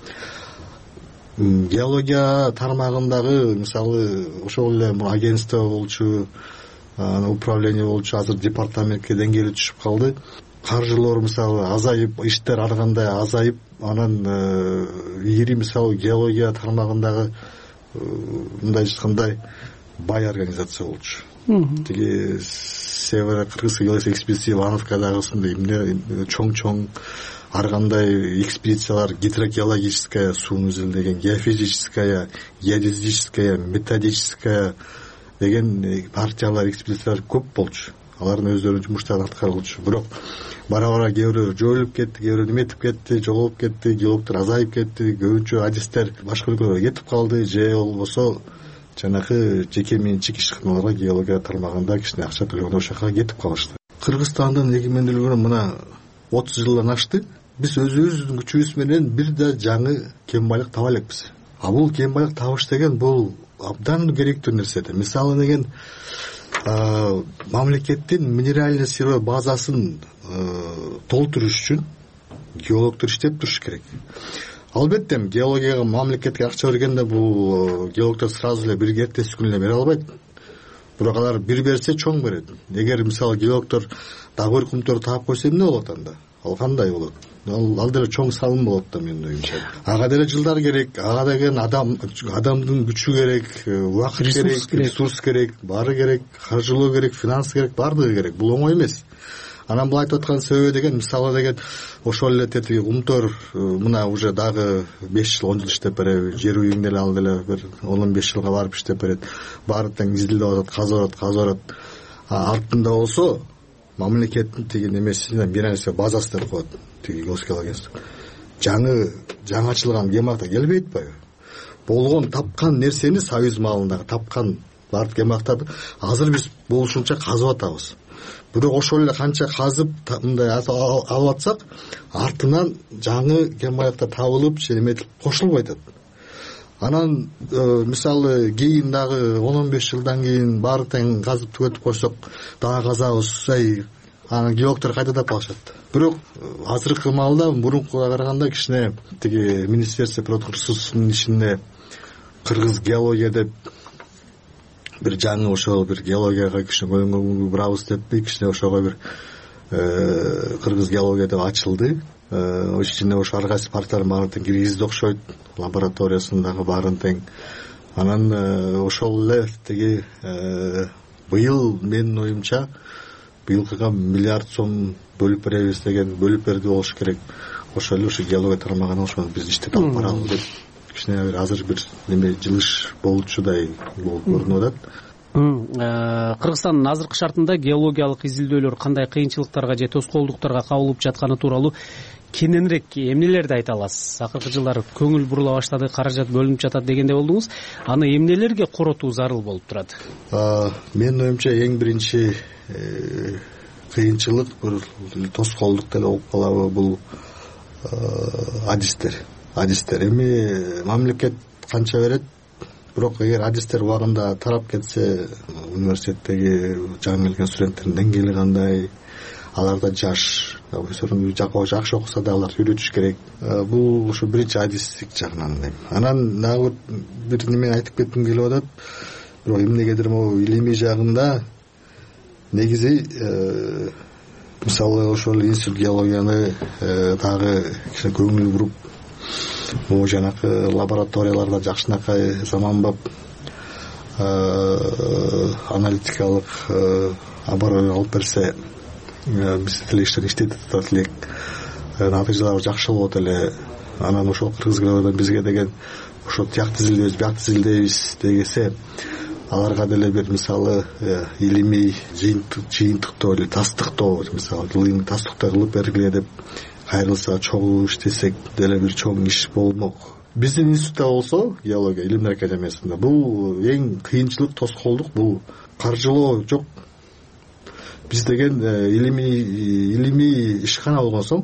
Геология тармагындагы мисалы ошол эле агентство болчу, управление болчу, азыр департаментке деңгээли түшүп калды. Каржылар мисалы азайып, иштер ар кандай азайып, анан ири мисалы геология тармагындагы мындай айткандай бай организация болчу. Тиги Северо Кыргызская геологическая экспедиция Ивановкадагысындай эмне чоң-чоң ар кандай экспедициялар, гидрогеологическая, сууну изилдеген, геофизическая, геодезическая, методическая деген партиялар, экспедициялар көп болчу. Алардын өздөрүнүн жумуштарын аткарылчу. Бирок бара-бара кээ бирөө жойулуп кетти, кээ бирөө неметип кетти, жоголуп кетти, геологдор азайып кетти, көбүнчө адистер башка өлкөлөргө кетип калды, же болбосо жанакы жеке менчик ишканаларга геология тармагында кичине акча төлөгөн ошол жака кетип калышты. Кыргызстандын эгемендүүлүгүнө мына отуз жылдан ашты. Биз өзүбүздүн күчүбүз менен бир да жаңы кен байлык таба элекпиз. А бул кен байлык табыш деген бул абдан керектүү нерсе. Мисалы деген мамлекеттин минеральный сырье базасын толтуруш үчүн геологдор иштеп туруш керек. Албетте геологияга мамлекетке акча бергенде бул геологдор сразу эле бир эртеси күнү эле бере албайт. Бирок алар бир берсе чоң берет. Эгер мисалы геологдор дагы бир кумтөр таап койсо эмне болот анда? Ал кандай болот? Ал ал деле чоң салым болот да менин оюмча. Ага деле жылдар керек, ага деген адам адамдын күчү керек, убакыт керек, ресурс керек, баары керек, каржылоо керек, финанс керек, баардыгы керек. Бул оңой эмес. Анан бул айтып аткан себеби деген мисалы деген ошол эле тетиги умтөр мына уже дагы беш жыл он жыл иштеп береби, жер үйүң деле ал деле бир он он беш жылга барып иштеп берет, баары тең изилдеп атат, казып атат, казып атат. Артында болсо мамлекеттин тиги немесине бир нерсе базасы деп коет, тиги жаңы жаңы ачылган гемакта келбей атпайбы? Болгон тапкан нерсени союз маалындагы тапкан баардык гемактарды азыр биз болушунча казып атабыз. Бирок ошол эле канча казып мындай алып атсак, артынан жаңы гемактар табылып, эметип кошулбай атат. Анан мисалы кийин дагы он он беш жылдан кийин баары тең казып түгөтүп койсок, дагы казабыз, ай анан геологдор кайда деп калышат. Бирок азыркы маалда мурункуга караганда кичине тиги министерство природоресурсунун ичинде кыргыз геология деп бир жаңы ошол бир геологияга кичине көңүл бурабыз деп кичине ошого бир кыргыз геология деп ачылды. Ошол ичинде ошо ар кайсы парктардын баарын тең киргизди окшойт, лабораториясындагы баарын тең. Анан ошол эле тиги быйыл менин оюмча быйылкыга миллиард сом бөлүп беребиз деген, бөлүп берди болуш керек. Ошол эле ушу геология тармагына ошону биз иштетип алып барабыз деп кичине бир азыр бир неме жылыш болчудай болуп көрүнүп атат. Кыргызстандын азыркы шартында геологиялык изилдөөлөр кандай кыйынчылыктарга же тоскоолдуктарга кабылып жатканы тууралуу кененирээк эмнелерди айта аласыз? Акыркы жылдары көңүл бурула баштады, каражат бөлүнүп жатат дегенде болдуңуз. Аны эмнелерге коротуу зарыл болуп турат? Менин оюмча эң биринчи кыйынчылык, бир тоскоолдук деле болуп калабы, бул адистер. Адистер эми мамлекет канча берет, бирок эгер адистер убагында тарап кетсе, университеттеги жаңы келген студенттердин деңгээли кандай, аларда жаш, жакшы окуса да аларды үйрөтүш керек. Бул ушу биринчи адистик жагынан дейм. Анан дагы бир неме айтып кетким келип атат. Бирок эмнегедир могу илимий жагында негизи мисалы ошол институт геологияны дагы кичине көңүл буруп, могу жанакы лабораторияларда жакшынакай заманбап аналитикалык абар алып берсе, биз деле иштен иштетип атат элек, натыйжалары жакшы болот эле. Анан ошол кыргыз геологиядан бизге деген ошо тиякты изилдейбиз, биякты изилдейбиз дегесе, аларга деле бир мисалы илимий жыйынтыктоо эле тастыктоо, мисалы илимий тастыктоо кылып бергиле деп кайрылса, чогуу иштесек деле бир чоң иш болмок. Биздин институтта болсо, геология илимдер академиясында бул эң кыйынчылык, тоскоолдук бул каржылоо жок. Биз деген илимий илимий ишкана болгон соң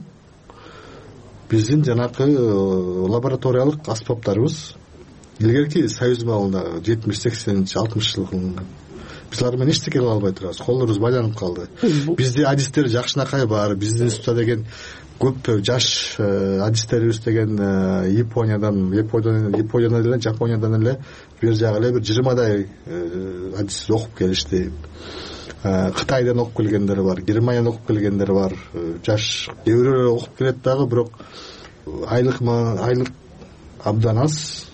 биздин жанакы лабораториялык аспаптарыбыз илгерки союз маалында жетимиш сексенинчи алтымыш жылкы биз алар менен эчтеке кыла албай турабыз, колдорубуз байланып калды. Бизде адистер жакшынакай бар, биздин институтта деген көп жаш адистерибиз деген Япониядан, Япониядан, Япониядан эле, Жапониядан эле бир жагы эле бир жыйырмадай адис окуп келишти. Кытайдан окуп келгендер бар, Германиядан окуп келгендер бар, жаш кээ бирөө окуп келет дагы, бирок айлык айлык абдан аз.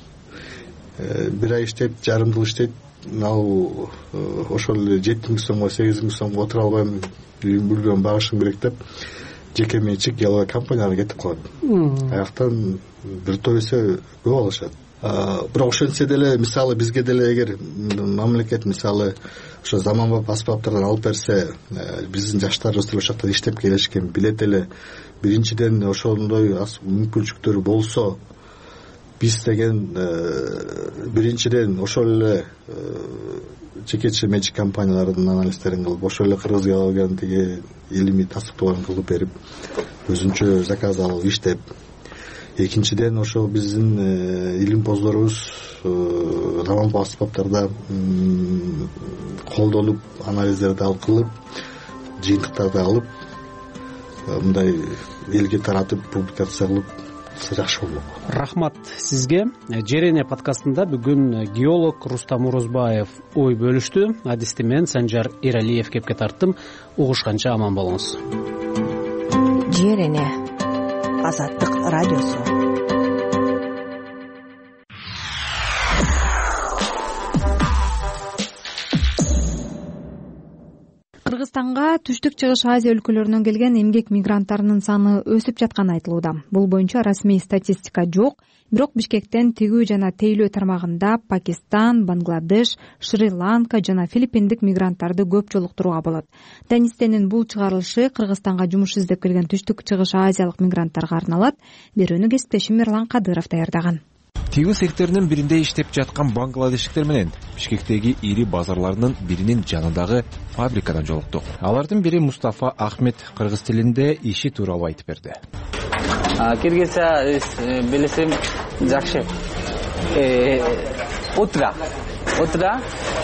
Бир ай иштейт, жарым жыл иштейт. Ал ошол эле жети миң сомго, сегиз миң сомго отура албайм, бүлгөн багышым керек деп жеке менчик геология компанияларга кетип калат. Аяктан бир топ эсе көп алышат. Бирок ошентсе деле, мисалы бизге деле эгер мамлекет мисалы ошо заманбап аспаптардан алып берсе, биздин жаштарыбыз деле ошол жакта иштеп келишкен билет эле. Биринчиден ошондой мүмкүнчүлүктөр болсо, биз деген биринчиден ошол эле жекече менчик компаниялардын анализтерин кылып, ошол эле кыргыз геологиянын тиги илимий тастыктоолорун кылып берип, өзүнчө заказ алып иштеп. Экинчиден ошо биздин илимпоздорубуз заманбап аспаптарда колдонуп, анализдерди алып кылып, жыйынтыктарды алып, мындай элге таратып, публикация кылып жакшы болмок. Рахмат сизге. Жерене подкастында бүгүн геолог Рустам Орозбаев ой бөлүштү. Адисти мен Санжар Эралиев кепке тарттым. Угушканча аман болуңуз. Жерене Азаттык радиосу. Кыргызстанга түштүк чыгыш Азия өлкөлөрүнөн келген эмгек мигранттарынын саны өсүп жатканы айтылууда. Бул боюнча расмий статистика жок, бирок Бишкектен тигүү жана тейлөө тармагында Пакистан, Бангладеш, Шри-Ланка жана филиппиндик мигранттарды көп жолуктурууга болот. Данистенин бул чыгарылышы Кыргызстанга жумуш издеп келген түштүк чыгыш азиялык мигранттарга арналат. Берүүнү кесиптешим Мирлан Кадыров даярдаган. Тигүү секторунун биринде иштеп жаткан бангладештиктер менен Бишкектеги ири базарларынын биринин жанындагы фабрикадан жолуктук. Алардын бири Мустафа Ахмед кыргыз тилинде иши тууралуу айтып берди. Кыргызча билесем жакшы. Утра. Утра.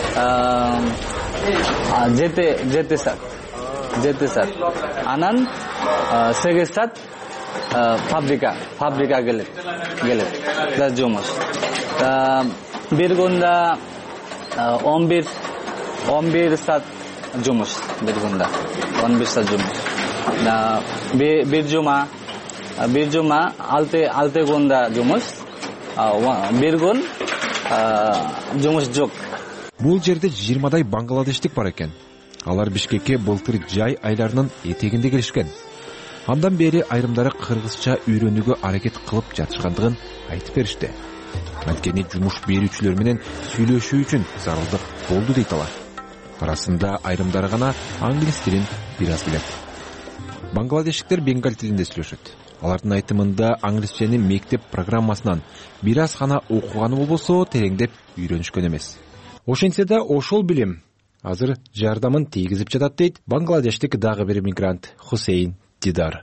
Жети жети саат. Жети саат. Анан сегиз саат фабрика, фабрика келет, келет, да жумуш. Бир күндө он бир, он бир саат жумуш, бир күндө, он бир саат жумуш. Да, бир жума, бир жума, алты, алты күндө жумуш, бир күн жумуш жок. Бул жерде жыйырмадай бангладештик бар экен. Алар Бишкекке былтыр жай айларынын этегинде келишкен. Андан бери айрымдары кыргызча үйрөнүүгө аракет кылып жатышкандыгын айтып беришти. Анткени жумуш берүүчүлөр менен сүйлөшүү үчүн зарылдык болду дейт алар. Арасында айрымдары гана англис тилин бир аз билет. Бангладештиктер бенгал тилинде сүйлөшөт. Алардын айтымында англисчени мектеп программасынан бир аз гана окуганы болбосо тереңдеп үйрөнүшкөн эмес. Ошентсе да ошол билим азыр жардамын тийгизип жатат дейт бангладештик дагы бир мигрант Хусейн Дидар.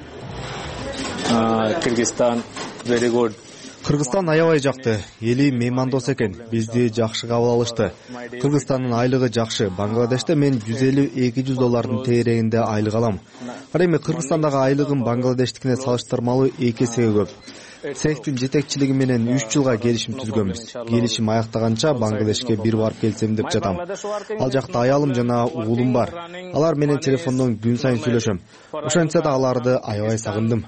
Кыргызстан very good. Кыргызстан аябай жакты. Эли меймандос экен. Бизди жакшы кабыл алышты. Кыргызстандын айлыгы жакшы. Бангладеште мен жүз элүү эки жүз доллардын тегерегинде айлык алам. Ал эми Кыргызстандагы айлыгым бангладештикине салыштырмалуу эки эсеге көп. Цехтин жетекчилиги менен үч жылга келишим түзгөнбүз. Келишим аяктаганча Бангладешке бир барып келсем деп жатам. Ал жакта аялым жана уулум бар. Алар менен телефондон күн сайын сүйлөшөм. Ошентсе да аларды аябай сагындым.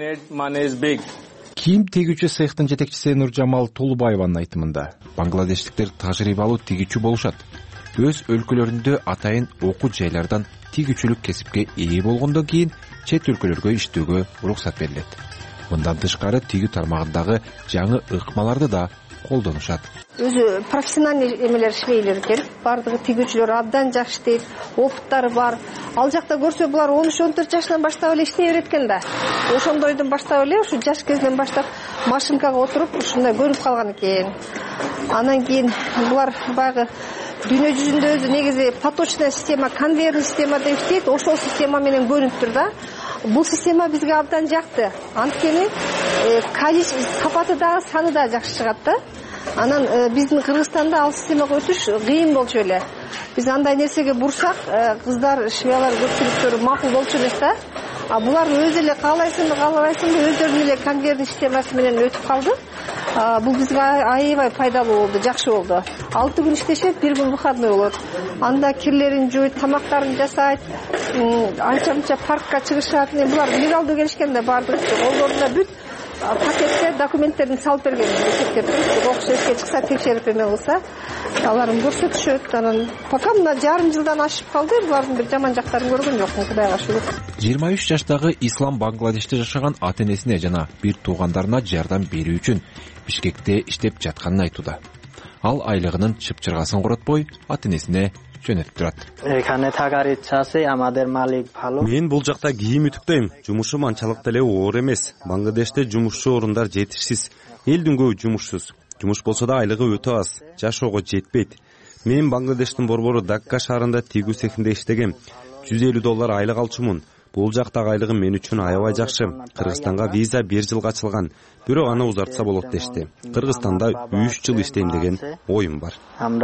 Кийим тегүүчү цехтин жетекчиси Нуржамал Тулубаеванын айтымында бангладештиктер тажрыйбалуу тигүүчү болушат. Өз өлкөлөрүндө атайын окуу жайлардан тигүүчүлүк кесипке ээ болгондон кийин чет өлкөлөргө иштөөгө уруксат берилет. Мындан тышкары тигүү тармагындагы жаңы ыкмаларды да колдонушат. Өзү профессиональный эмелер иштейлер экен. Бардыгы тигүүчүлөр абдан жакшы иштейт, опыттары бар. Ал жакта көрсө булар он үч он төрт жашынан баштап эле иштей берет экен да. Ошондойдон баштап эле ушу жаш кезинен баштап машинкага отуруп ушундай көрүп калган экен. Анан кийин булар баягы дүйнө жүзүндө өзү негизи поточная система, конвейерный система деп иштейт. Ошол система менен көрүнүптүр да. Бул система бизге абдан жакты. Анткени количество, сапаты да, саны да жакшы чыгат да. Анан биздин Кыргызстанда ал системага өтүш кыйын болчу эле. Биз андай нерсеге бурсак, кыздар, швеялар көпчүлүктөрү макул болчу эмес да. А булар өзү эле каалайсыңбы, каалабайсыңбы, өздөрүнүн эле конвейерный системасы менен өтүп калды. Бул бизге аябай пайдалуу болду, жакшы болду. алты күн иштешет, бир күн выходной болот. Анда кирлерин жууйт, тамактарын жасайт, анча-мынча паркка чыгышат. Булар легалдуу келишкенде бардыгы колдорунда бүт пакетте документтерин салып берген. Окуш эске чыкса, текшерип эме кылса, аларын көрсөтүшөт. Анан пока мына жарым жылдан ашып калды, булардын бир жаман жактарын көргөн жокмун, Кудайга шүгүр. жыйырма үч жаштагы Ислам Бангладеште жашаган ата-энесине жана бир туугандарына жардам берүү үчүн Бишкекте иштеп жатканын айтууда. Ал айлыгынын чыпчыргасын коротпой, ата-энесине жөнөтүп турат. Мен бул жакта кийим үтүктөйм. Жумушум анчалык деле оор эмес. Бангладеште жумушчу орундар жетишсиз. Элдин көбү жумушсуз. Жумуш болсо да айлыгы өтө аз. Жашоого жетпейт. Мен Бангладештин борбору Дакка шаарында тигүү цехинде иштегем. жүз элүү доллар айлык алчумун. Бул жактагы айлыгым мен үчүн аябай жакшы. Кыргызстанга виза бир жылга ачылган. Бирок аны узартса болот дешти. Кыргызстанда үч жыл иштейм деген оюм бар.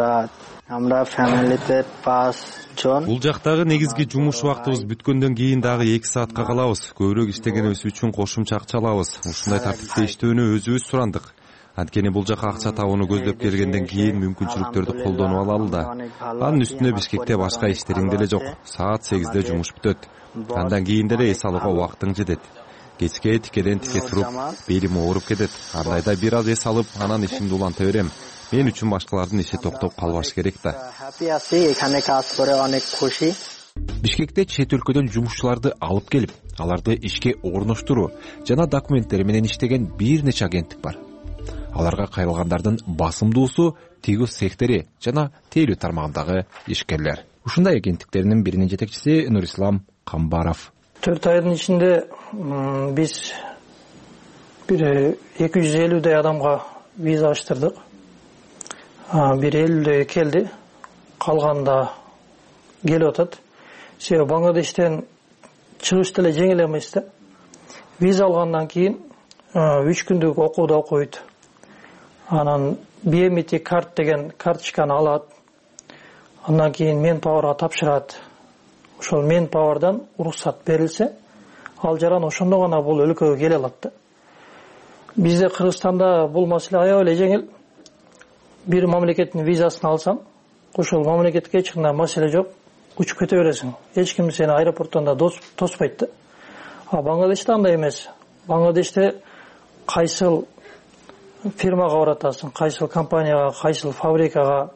Бул жактагы негизги жумуш убактыбыз бүткөндөн кийин дагы эки саатка калабыз. Көбүрөөк иштегенибиз үчүн кошумча акча алабыз. Ушундай тартипте иштөөнү өзүбүз сурандык. Анткени бул жака акча табууну көздөп келгенден кийин мүмкүнчүлүктөрдү колдонуп алалы да. Анын үстүнө Бишкекте башка иштериң деле жок. Саат сегизде жумуш бүтөт. Андан кийин деле эс алууга убактың жетет. Кечке тикеден тике туруп, белим ооруп кетет. Андайда бир аз эс алып, анан ишимди уланта берем. Мен үчүн башкалардын иши токтоп калбаш керек да. бишкекте чет өлкөдөн жумушчуларды алып келип аларды ишке орноштуруу жана документтери менен иштеген бир нече агенттик бар. Аларга кайрылгандардын басымдуусу тигиз сектори жана тейлөө тармагындагы ишкерлер. Ушундай агенттиктердин биринин жетекчиси Нурислам Камбаров. төрт айдын ичинде биз бир эки жүз элүүдөй адамга виза ачтырдык. Бир элүүдөй келди, калганда келип атат. Себеби Бангладештен чыгыш деле жеңил эмес да. Виза алгандан кийин үч күндүк окууда окуйт. Анан би эм ти карт деген карточканы алат. Андан кийин мен пауэрга тапшырат. Ошол мен пауэрдан уруксат берилсе, ал жаран ошондо гана бул өлкөгө келе алат да. Бизде Кыргызстанда бул маселе аябай эле жеңил. Бир мамлекеттин визасын алсаң, ошол мамлекетке эч кандай маселе жок, учуп кете бересиң. Эч ким сени аэропорттон да тоспойт да. А Бангладеште андай эмес. Бангладеште кайсыл фирмага баратасың, кайсыл компанияга, кайсыл фабрикага,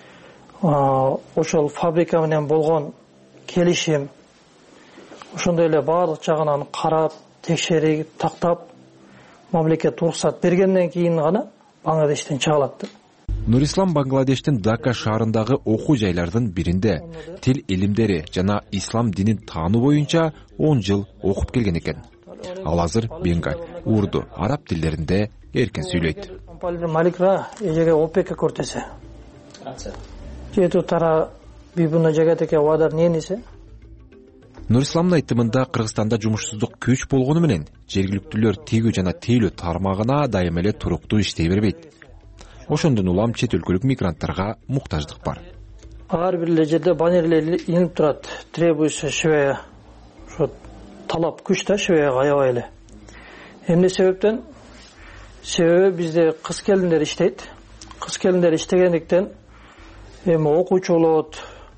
ошол фабрика менен болгон келишим, ошондой эле баардык жагынан карап, текшерип, тактап, мамлекет уруксат бергенден кийин гана Бангладештен чыга алат. Нурислам Бангладештин Дака шаарындагы окуу жайлардын биринде тил илимдери жана ислам динин таануу боюнча он жыл окуп келген экен. Ал азыр бенгаль, урду, араб тилдеринде эркин сүйлөйт. Маликра эжеге опека кортесе. Жету тара бибуна жагатеке вадар ненисе. Нурисламдын айтымында Кыргызстанда жумушсуздук күч болгону менен жергиликтүүлөр тигүү жана тейлөө тармагына дайым эле туруктуу иштей бербейт. Ошондон улам чет өлкөлүк мигранттарга муктаждык бар. Ар бир эле жерде баннерлер инип турат. Требуется швея. Ошо талап күч да швеяга аябай эле. Эмне себептен? Себеби бизде кыз келиндер иштейт. Кыз келиндер иштегендиктен эми окуучу болот.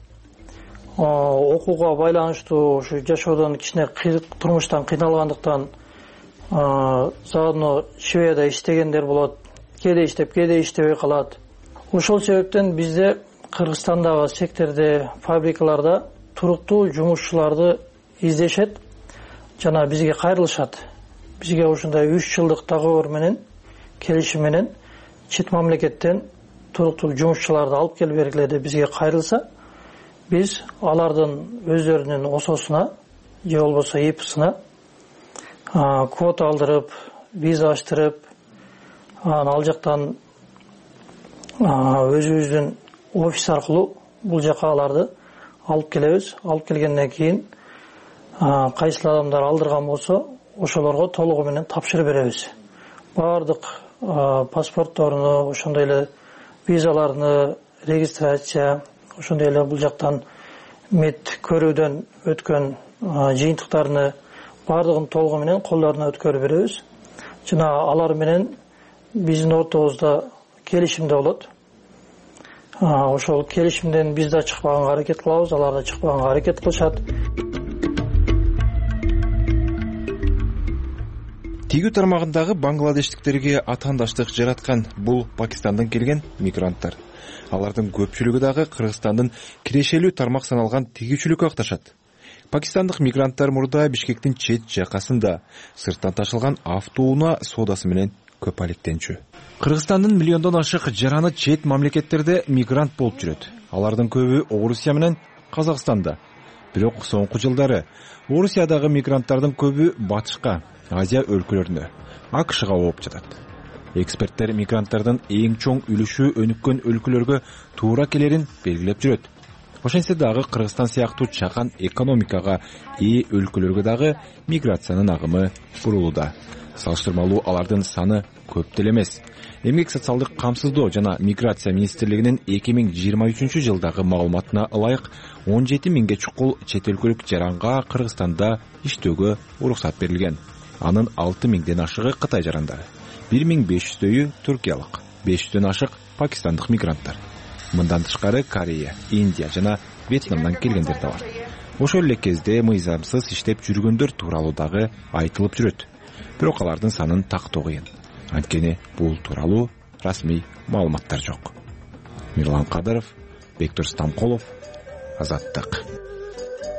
Окууга байланыштуу ушу жашоодон кичине турмуштан кыйналгандыктан заодно швеяда иштегендер болот. Кээде иштеп, кээде иштебей калат. Ошол себептен бизде Кыргызстандагы секторде, фабрикаларда туруктуу жумушчуларды издешет жана бизге кайрылышат. Бизге ушундай үч жылдык договор менен, келишим менен чет мамлекеттен туруктуу жумушчуларды алып келип бергиле деп бизге кайрылса, биз алардын өздөрүнүн ососуна же болбосо и пэ сына квота алдырып, виза ачтырып, ал жактан өзүбүздүн офис аркылуу бул жака аларды алып келебиз. Алып келгенден кийин кайсыл адамдар алдырган болсо, ошолорго толугу менен тапшырып беребиз. Баардык паспортторуну, ошондой эле визаларны, регистрация, ошондой эле бул жактан мед көрүүдөн өткөн жыйынтыктарны баардыгын толугу менен колдоруна өткөрүп беребиз. Жана алар менен биздин ортобузда келишимде болот. Ошол келишимден биз да чыкпаганга аракет кылабыз, алар да чыкпаганга аракет кылышат. Тигүү тармагындагы бангладештиктерге атаандаштык жараткан бул Пакистандан келген мигранттар. Алардын көпчүлүгү дагы Кыргызстандын кирешелүү тармак саналган тигүүчүлүккө акташат. Пакистандык мигранттар мурда Бишкектин чет жакасында сырттан ташылган автоунаа соодасы менен көп алектенчү. Кыргызстандын миллиондон ашык жараны чет мамлекеттерде мигрант болуп жүрөт. Алардын көбү Орусия менен Казакстанда. Бирок соңку жылдары Орусиядагы мигранттардын көбү батышка, Азия өлкөлөрүнө, а кы шга ооп жатат. Эксперттер мигранттардын эң чоң үлүшү өнүккөн өлкөлөргө туура келерин белгилеп жүрөт. Ошентсе дагы Кыргызстан сыяктуу чакан экономикага ээ өлкөлөргө дагы миграциянын агымы бурулууда. Салыштырмалуу алардын саны көп деле эмес. Эмгек социалдык камсыздоо жана миграция министрлигинин эки миң жыйырма үчүнчү жылдагы маалыматына ылайык он жети миңге чукул чет өлкөлүк жаранга Кыргызстанда иштөөгө уруксат берилген. Анын алты миңден ашыгы Кытай жарандары, бир миң беш жүздөйү туркиялык, беш жүздөн ашык пакистандык мигранттар. Мындан тышкары Корея, Индия жана Вьетнамдан келгендер да бар. Ошол эле кезде мыйзамсыз иштеп жүргөндөр тууралуу дагы айтылып жүрөт. Бирок алардын санын тактоо кыйын. Анткени бул тууралуу расмий маалыматтар жок. Мирлан Кадыров, Бектур Стамкулов, Азаттык.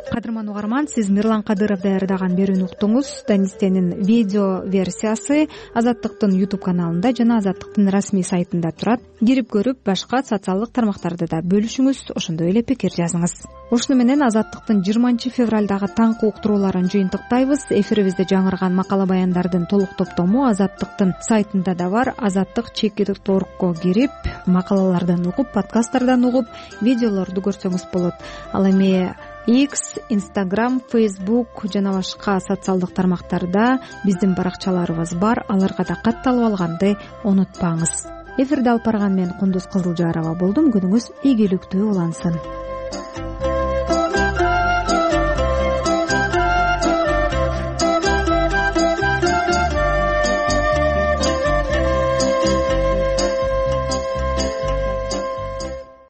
кадырман угарман, сиз Мирлан Кадыров даярдаган берүүнү уктуңуз. Данистенин видео версиясы Азаттыктын YouTube каналында жана Азаттыктын расмий сайтында турат. Кирип көрүп, башка социалдык тармактарды да бөлүшүңүз, ошондой эле пикир жазыңыз. Ушуну менен Азаттыктын жыйырманчы февралдагы таңкы уктурууларын жыйынтыктайбыз. Эфирибизде жаңырган макала баяндардын толук топтому Азаттыктын сайтында да бар. Азаттык чекит точка оргко кирип, макалалардан угуп, подкасттардан угуп, видеолорду көрсөңүз болот. Ал эми X, Instagram, Facebook жана башка социалдык тармактарда биздин баракчаларыбыз бар. Аларга да катталып алганды унутпаңыз. Эфирде алып барган мен Кундуз Кызылжарова болдум. Күнүңүз ийгиликтүү улансын.